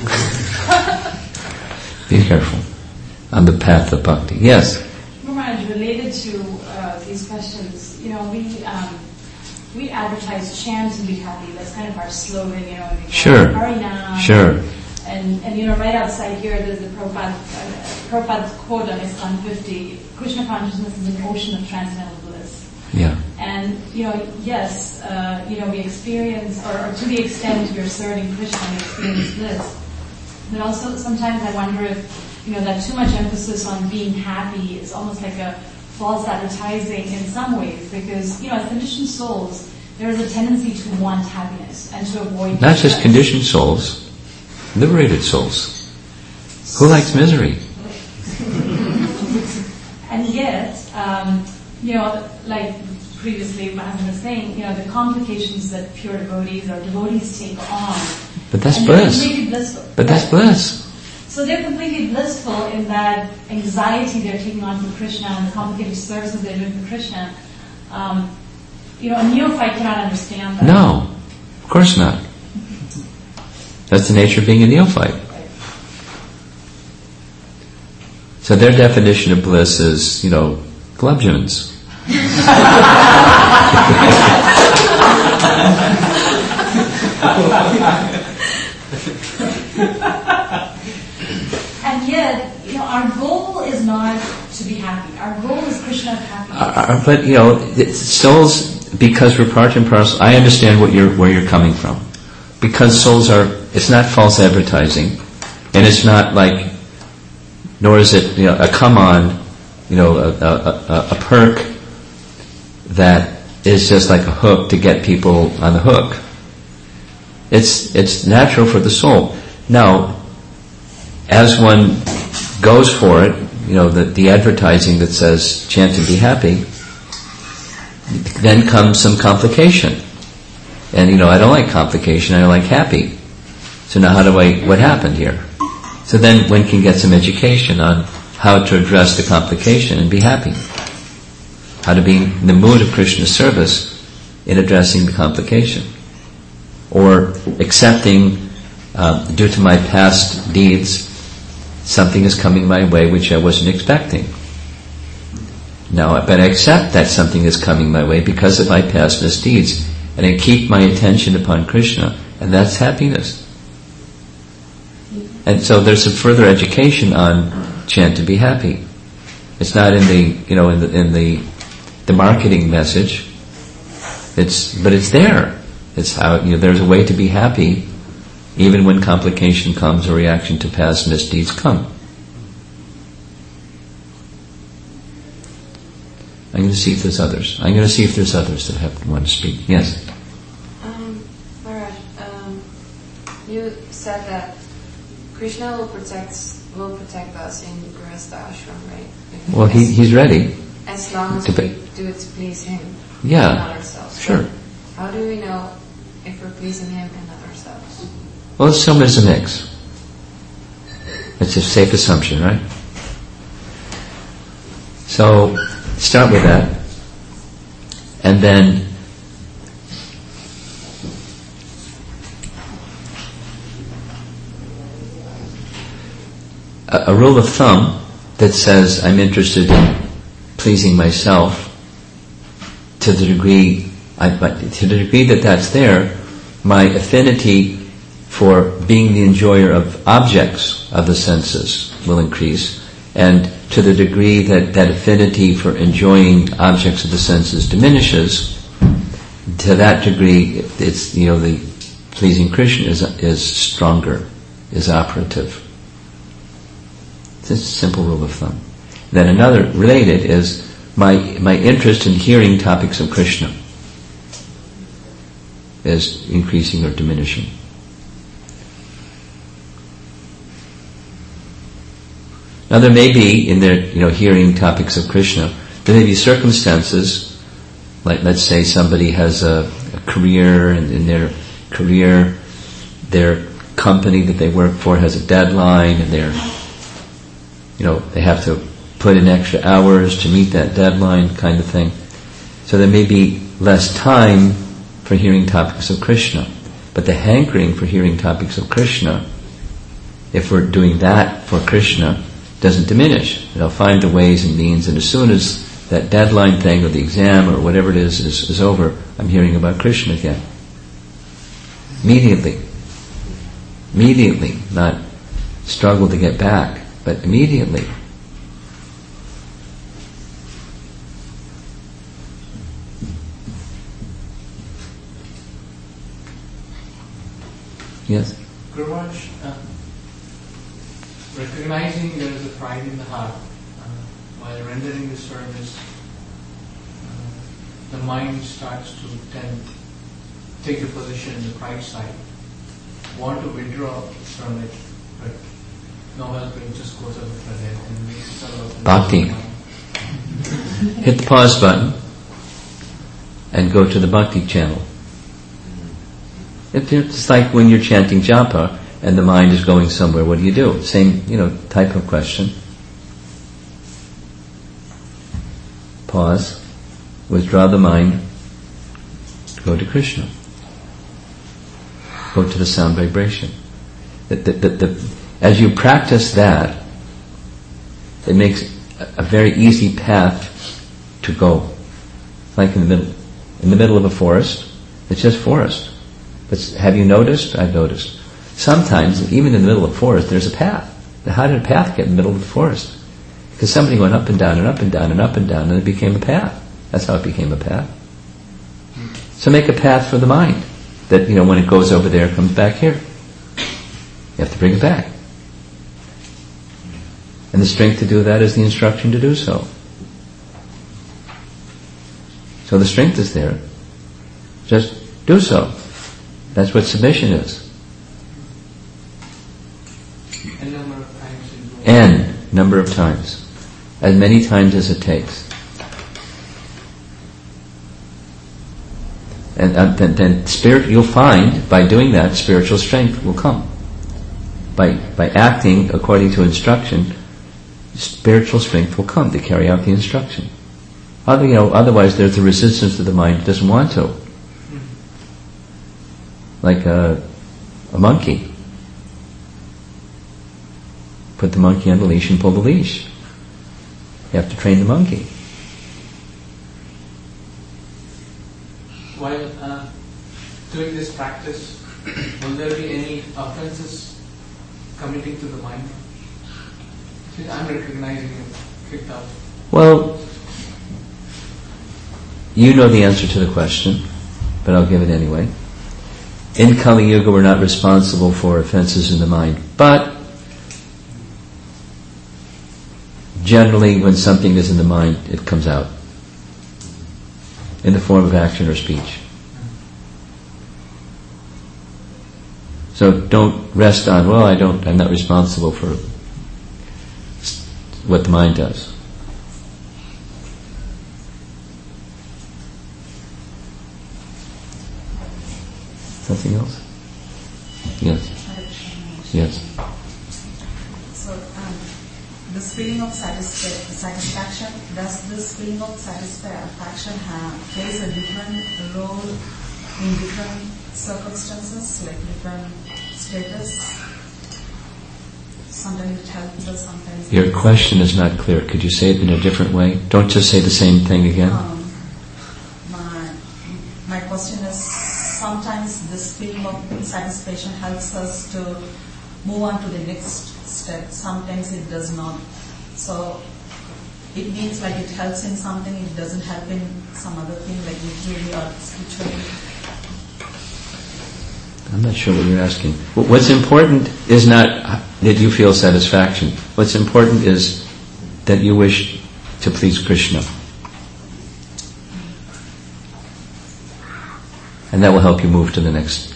Be careful on the path of bhakti. Yes? Maharaj, related to these questions, we advertise chant and be happy. That's kind of our slogan, We Sure. Harinam. Sure. And right outside here, there's the Prabhupada quote on ISKCON 50, Krishna consciousness is an ocean of transcendental bliss. Yeah. And, yes, we experience, or to the extent we're serving Krishna, we experience bliss. But also sometimes I wonder if, that too much emphasis on being happy is almost like a false advertising in some ways, because, as conditioned souls, there is a tendency to want happiness and to avoid Not just conditioned souls, liberated souls. Who likes misery? And yet, like previously Mahatma was saying, the complications that pure devotees or devotees take on. But that's and bliss. They're completely blissful. But that's bliss. So they're completely blissful in that anxiety they're taking on for Krishna and the complicated services they're doing for Krishna. A neophyte cannot understand that. No, of course not. That's the nature of being a neophyte. Right. So their definition of bliss is, glubjuns. And yet, our goal is not to be happy. Our goal is Krishna's happiness. But souls, because we're part and parcel. I understand where you're coming from. Because souls it's not false advertising, and it's not like, nor is it a come on, a perk that is just like a hook to get people on the hook. It's natural for the soul. Now, as one goes for it, the advertising that says chant and be happy, then comes some complication. And I don't like complication, I like happy. So now what happened here? So then one can get some education on how to address the complication and be happy. How to be in the mood of Krishna's service in addressing the complication. Or accepting, due to my past deeds, something is coming my way which I wasn't expecting. Now, but I accept that something is coming my way because of my past misdeeds. And I keep my attention upon Krishna, and that's happiness. And so there's some further education on chant to be happy. It's not in the marketing message. But it's there. It's how there's a way to be happy, even when complication comes or reaction to past misdeeds come. I'm going to see if there's others. That want to speak. Yes. Maharaj, you said that Krishna will protect us in Grihastha ashram, right? Well, he's ready. As long as we do it to please him, Yeah. not ourselves. Sure. How do we know if we're pleasing him and not ourselves? Well, assume it's a mix. It's a safe assumption, right? So, start with that. And then a rule of thumb that says I'm interested in pleasing myself to the degree that that's there, my affinity for being the enjoyer of objects of the senses will increase, and to the degree that that affinity for enjoying objects of the senses diminishes, to that degree it's the pleasing Krishna is stronger, is operative. It's a simple rule of thumb. Then another related is my interest in hearing topics of Krishna. as increasing or diminishing. Now there may be, in their hearing topics of Krishna, there may be circumstances, like let's say somebody has a career, and in their career, their company that they work for has a deadline, and they have to put in extra hours to meet that deadline, kind of thing. So there may be less time for hearing topics of Krishna. But the hankering for hearing topics of Krishna, if we're doing that for Krishna, doesn't diminish. They'll find the ways and means, and as soon as that deadline thing or the exam or whatever it is over, I'm hearing about Krishna again. Immediately, not struggle to get back, but immediately. Yes? Guru Maharaj, recognizing there is a pride in the heart while rendering the service, the mind starts to take the position in the pride side, want to withdraw from it, but no help, it just goes over for that and makes it sort of Bhakti. Hit the pause button and go to the Bhakti channel. It's like when you're chanting japa and the mind is going somewhere, what do? Same, type of question. Pause, withdraw the mind, go to Krishna. Go to the sound vibration. As you practice that, it makes a very easy path to go. Like in the middle of a forest, it's just forest. But have you noticed? I've noticed. Sometimes, even in the middle of the forest, there's a path. Now, how did a path get in the middle of the forest? Because somebody went up and down and up and down and up and down, and it became a path. That's how it became a path. So make a path for the mind. That, when it goes over there, it comes back here. You have to bring it back. And the strength to do that is the instruction to do so. So the strength is there. Just do so. That's what submission is. N number of times. As many times as it takes. And then you'll find, by doing that, spiritual strength will come. By acting according to instruction, spiritual strength will come to carry out the instruction. Otherwise there's a resistance to the mind that doesn't want to. Like a monkey. Put the monkey on the leash and pull the leash. You have to train the monkey. While doing this practice, will there be any offenses committing to the mind? I'm recognizing it kicked out. Well, you know the answer to the question, but I'll give it anyway. In Kali Yuga, we're not responsible for offenses in the mind, but generally when something is in the mind, it comes out in the form of action or speech. So don't rest on, I'm not responsible for what the mind does. Something else? Yes. Yes. So, this feeling of satisfaction, does this feeling of satisfaction plays a different role in different circumstances, like different status? Sometimes it helps us, sometimes... Your question is not clear. Could you say it in a different way? Don't just say the same thing again. My question is, sometimes this feeling of satisfaction helps us to move on to the next step. Sometimes it does not. So it means like it helps in something, it doesn't help in some other thing, like literally or spiritually. I'm not sure what you're asking. What's important is not that you feel satisfaction. What's important is that you wish to please Krishna. And that will help you move to the next.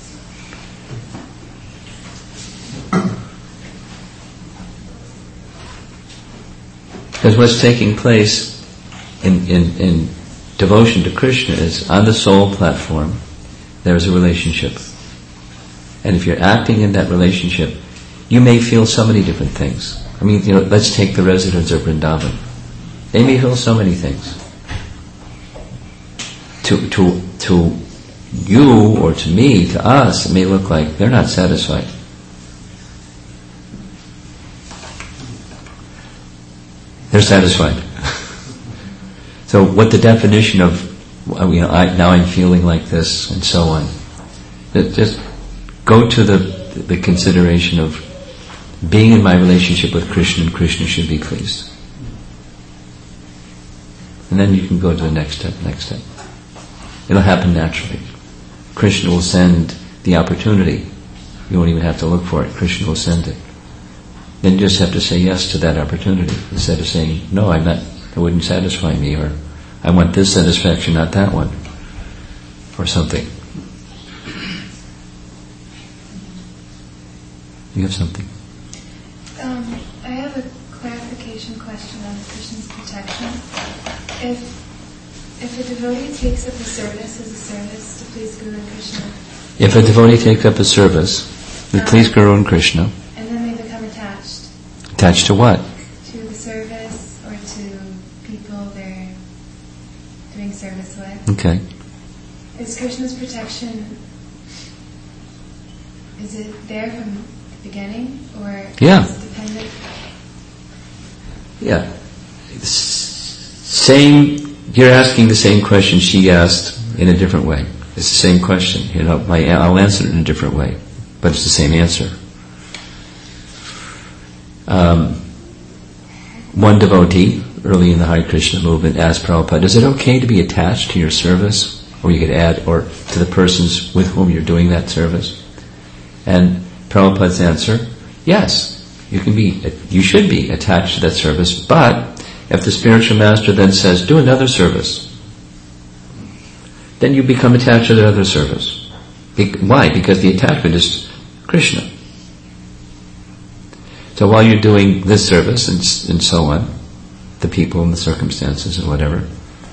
Because what's taking place in devotion to Krishna is on the soul platform, there's a relationship. And if you're acting in that relationship, you may feel so many different things. I mean, let's take the residents of Vrindavan. They may feel so many things. To you or to me, to us, it may look like they're not satisfied. They're satisfied. So what the definition of, now I'm feeling like this and so on. Just go to the consideration of being in my relationship with Krishna, and Krishna should be pleased. And then you can go to the next step. It'll happen naturally. Krishna will send the opportunity. You won't even have to look for it. Krishna will send it. Then you just have to say yes to that opportunity instead of saying, no, that wouldn't satisfy me, or I want this satisfaction, not that one, or something. You have something? I have a clarification question on Krishna's protection. If a devotee takes up a service as a service to please Guru and Krishna... If a devotee takes up a service to please Guru and Krishna... And then they become attached. Attached to what? To the service or to people they're doing service with. Okay. Is Krishna's protection... Is it there from the beginning? Or Yeah. is it dependent? Yeah. You're asking the same question she asked in a different way. It's the same question. I'll answer it in a different way, but it's the same answer. One devotee, early in the Hare Krishna movement, asked Prabhupada, is it okay to be attached to your service? Or you could add, or to the persons with whom you're doing that service? And Prabhupada's answer, yes, you should be attached to that service, but if the spiritual master then says, do another service, then you become attached to the other service. Why? Because the attachment is Krishna. So while you're doing this service and so on, the people and the circumstances and whatever,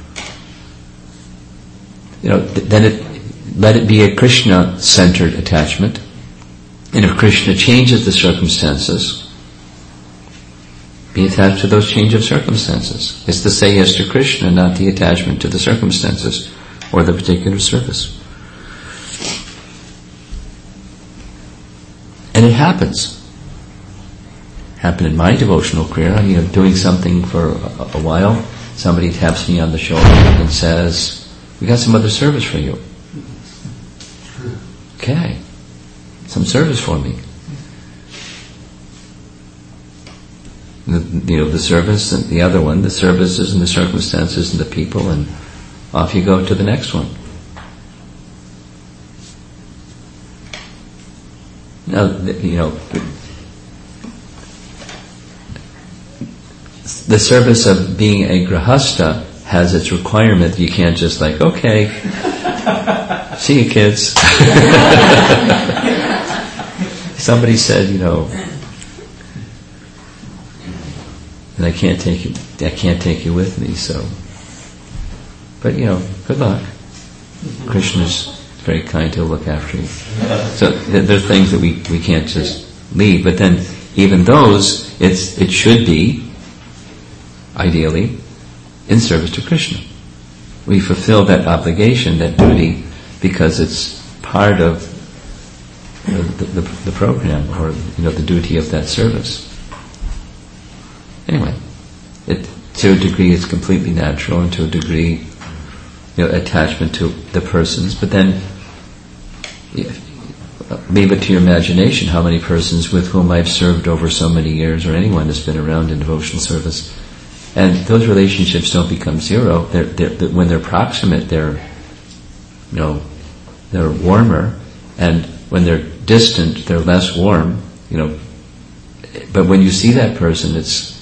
then let it be a Krishna-centered attachment. And if Krishna changes the circumstances, be attached to those change of circumstances. It's to say yes to Krishna, not the attachment to the circumstances or the particular service. And it happens. Happened in my devotional career. I'm doing something for a while. Somebody taps me on the shoulder and says, we got some other service for you. Okay. Some service for me. The service and the other one, the services and the circumstances and the people, and off you go to the next one. Now, the service of being a grahastha has its requirement. You can't just okay, see you kids. Somebody said, and I can't take you with me, so. But good luck. Krishna's very kind to look after you. So there are things that we can't just leave, but then even those, it should be, ideally, in service to Krishna. We fulfill that obligation, that duty, because it's part of the program, or the duty of that service. Anyway, to a degree it's completely natural, and to a degree, attachment to the persons. But then, leave it to your imagination how many persons with whom I've served over so many years, or anyone that's been around in devotional service, and those relationships don't become zero. When they're proximate, they're warmer, and when they're distant, they're less warm. But when you see that person, it's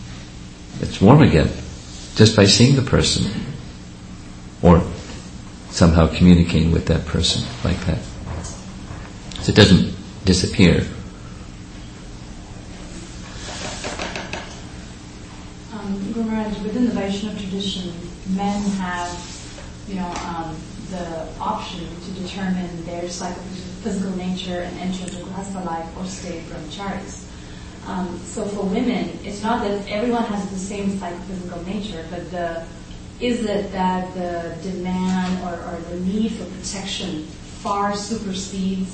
warm again, just by seeing the person. Or somehow communicating with that person like that. So it doesn't disappear. Guru Maharaj, within the Vaishnava tradition, men have, the option to determine their psychophysical nature and enter into grihastha life or stay brahmacharis. So for women, it's not that everyone has the same psychophysical nature, but is it that the demand or the need for protection far supersedes,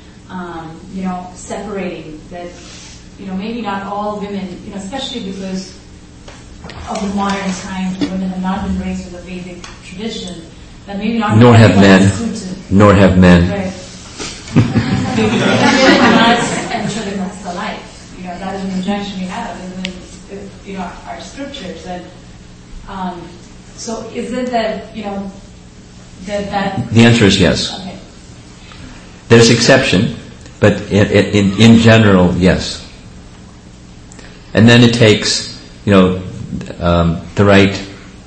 separating that, maybe not all women, especially because of the modern times, women have not been raised with a Vedic tradition, that maybe not nor have men, suited. nor have men. Right. Not enter the grihastha life. That is an injunction we have in our scriptures. And so, is it that that? The answer is yes. Okay. There's exception, but in general, yes. And then it takes, the right,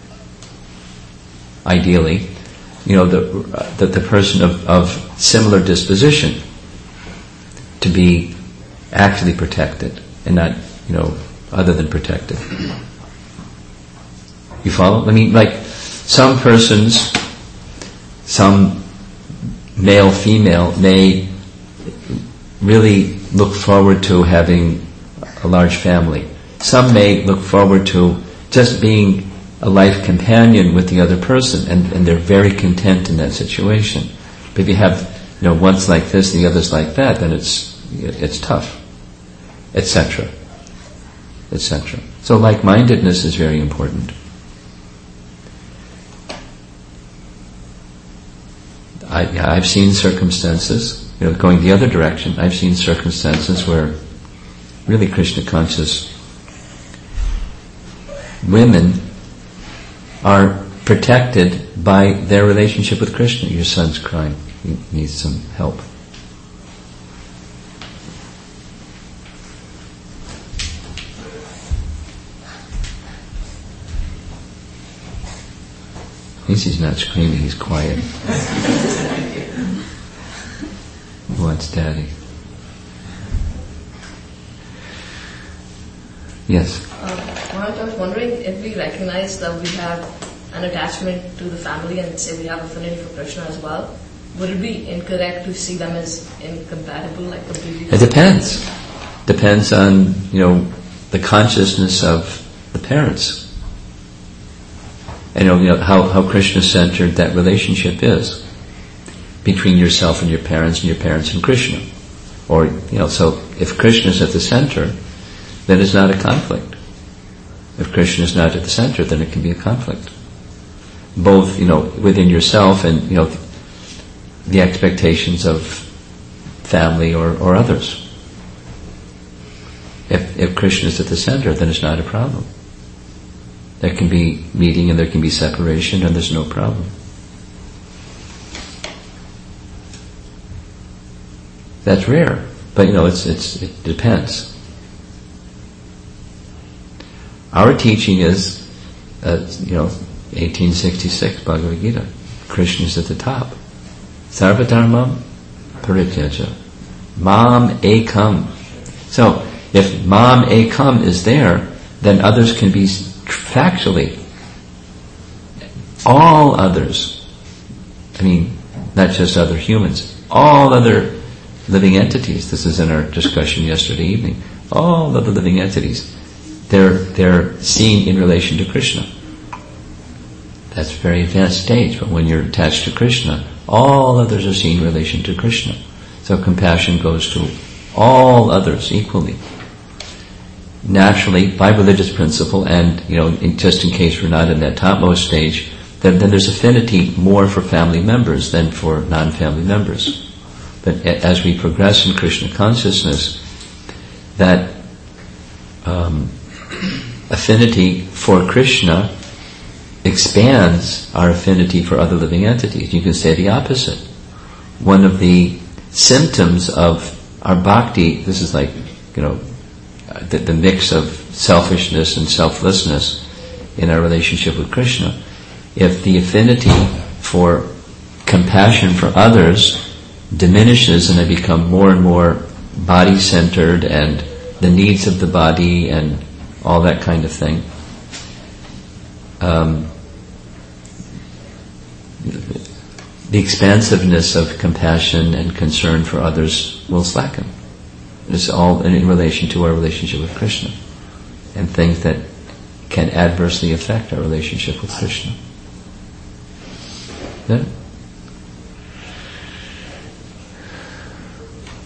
ideally, the person of similar disposition to be actually protected and not, other than protected. You follow? I mean, like some persons, some male, female, may really look forward to having a large family. Some may look forward to just being a life companion with the other person, and they're very content in that situation. But if you have, one's like this, the other's like that, then it's tough, etc., etc. So like-mindedness is very important. I've seen circumstances, going the other direction. I've seen circumstances where really Krishna conscious women are protected by their relationship with Krishna. Your son's crying. He needs some help. At least he's not screaming, he's quiet. He wants daddy. Yes? I was wondering if we recognize that we have an attachment to the family and say we have affinity for Krishna as well, would it be incorrect to see them as incompatible, like completely? It depends. Depends on, the consciousness of the parents. And how Krishna-centered that relationship is between yourself and your parents and Krishna. Or, so if Krishna is at the center, then it's not a conflict. If Krishna is not at the center, then it can be a conflict. Both, within yourself and, the expectations of family or others. If Krishna is at the center, then it's not a problem. There can be meeting and there can be separation and there's no problem. That's rare, but it depends. Our teaching is, 1866 Bhagavad Gita. Krishna is at the top. Sarva dharmam parityaja. Mam ekam. So, if mam ekam is there, then others can be factually. All others, not just other humans, all other living entities, this is in our discussion yesterday evening, all other living entities, they're seen in relation to Krishna. That's a very advanced stage, but when you're attached to Krishna, all others are seen in relation to Krishna. So compassion goes to all others equally. Naturally, by religious principle, and just in case we're not in that topmost stage, then there's affinity more for family members than for non-family members. But as we progress in Krishna consciousness, that affinity for Krishna expands our affinity for other living entities. You can say the opposite. One of the symptoms of our bhakti, this is like, the mix of selfishness and selflessness in our relationship with Krishna. If the affinity for compassion for others diminishes and they become more and more body-centered and the needs of the body and all that kind of thing, the expansiveness of compassion and concern for others will slacken. It's all in relation to our relationship with Krishna and things that can adversely affect our relationship with Krishna. Yeah?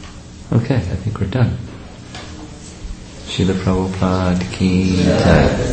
Okay, I think we're done. Srila Prabhupada ki jai.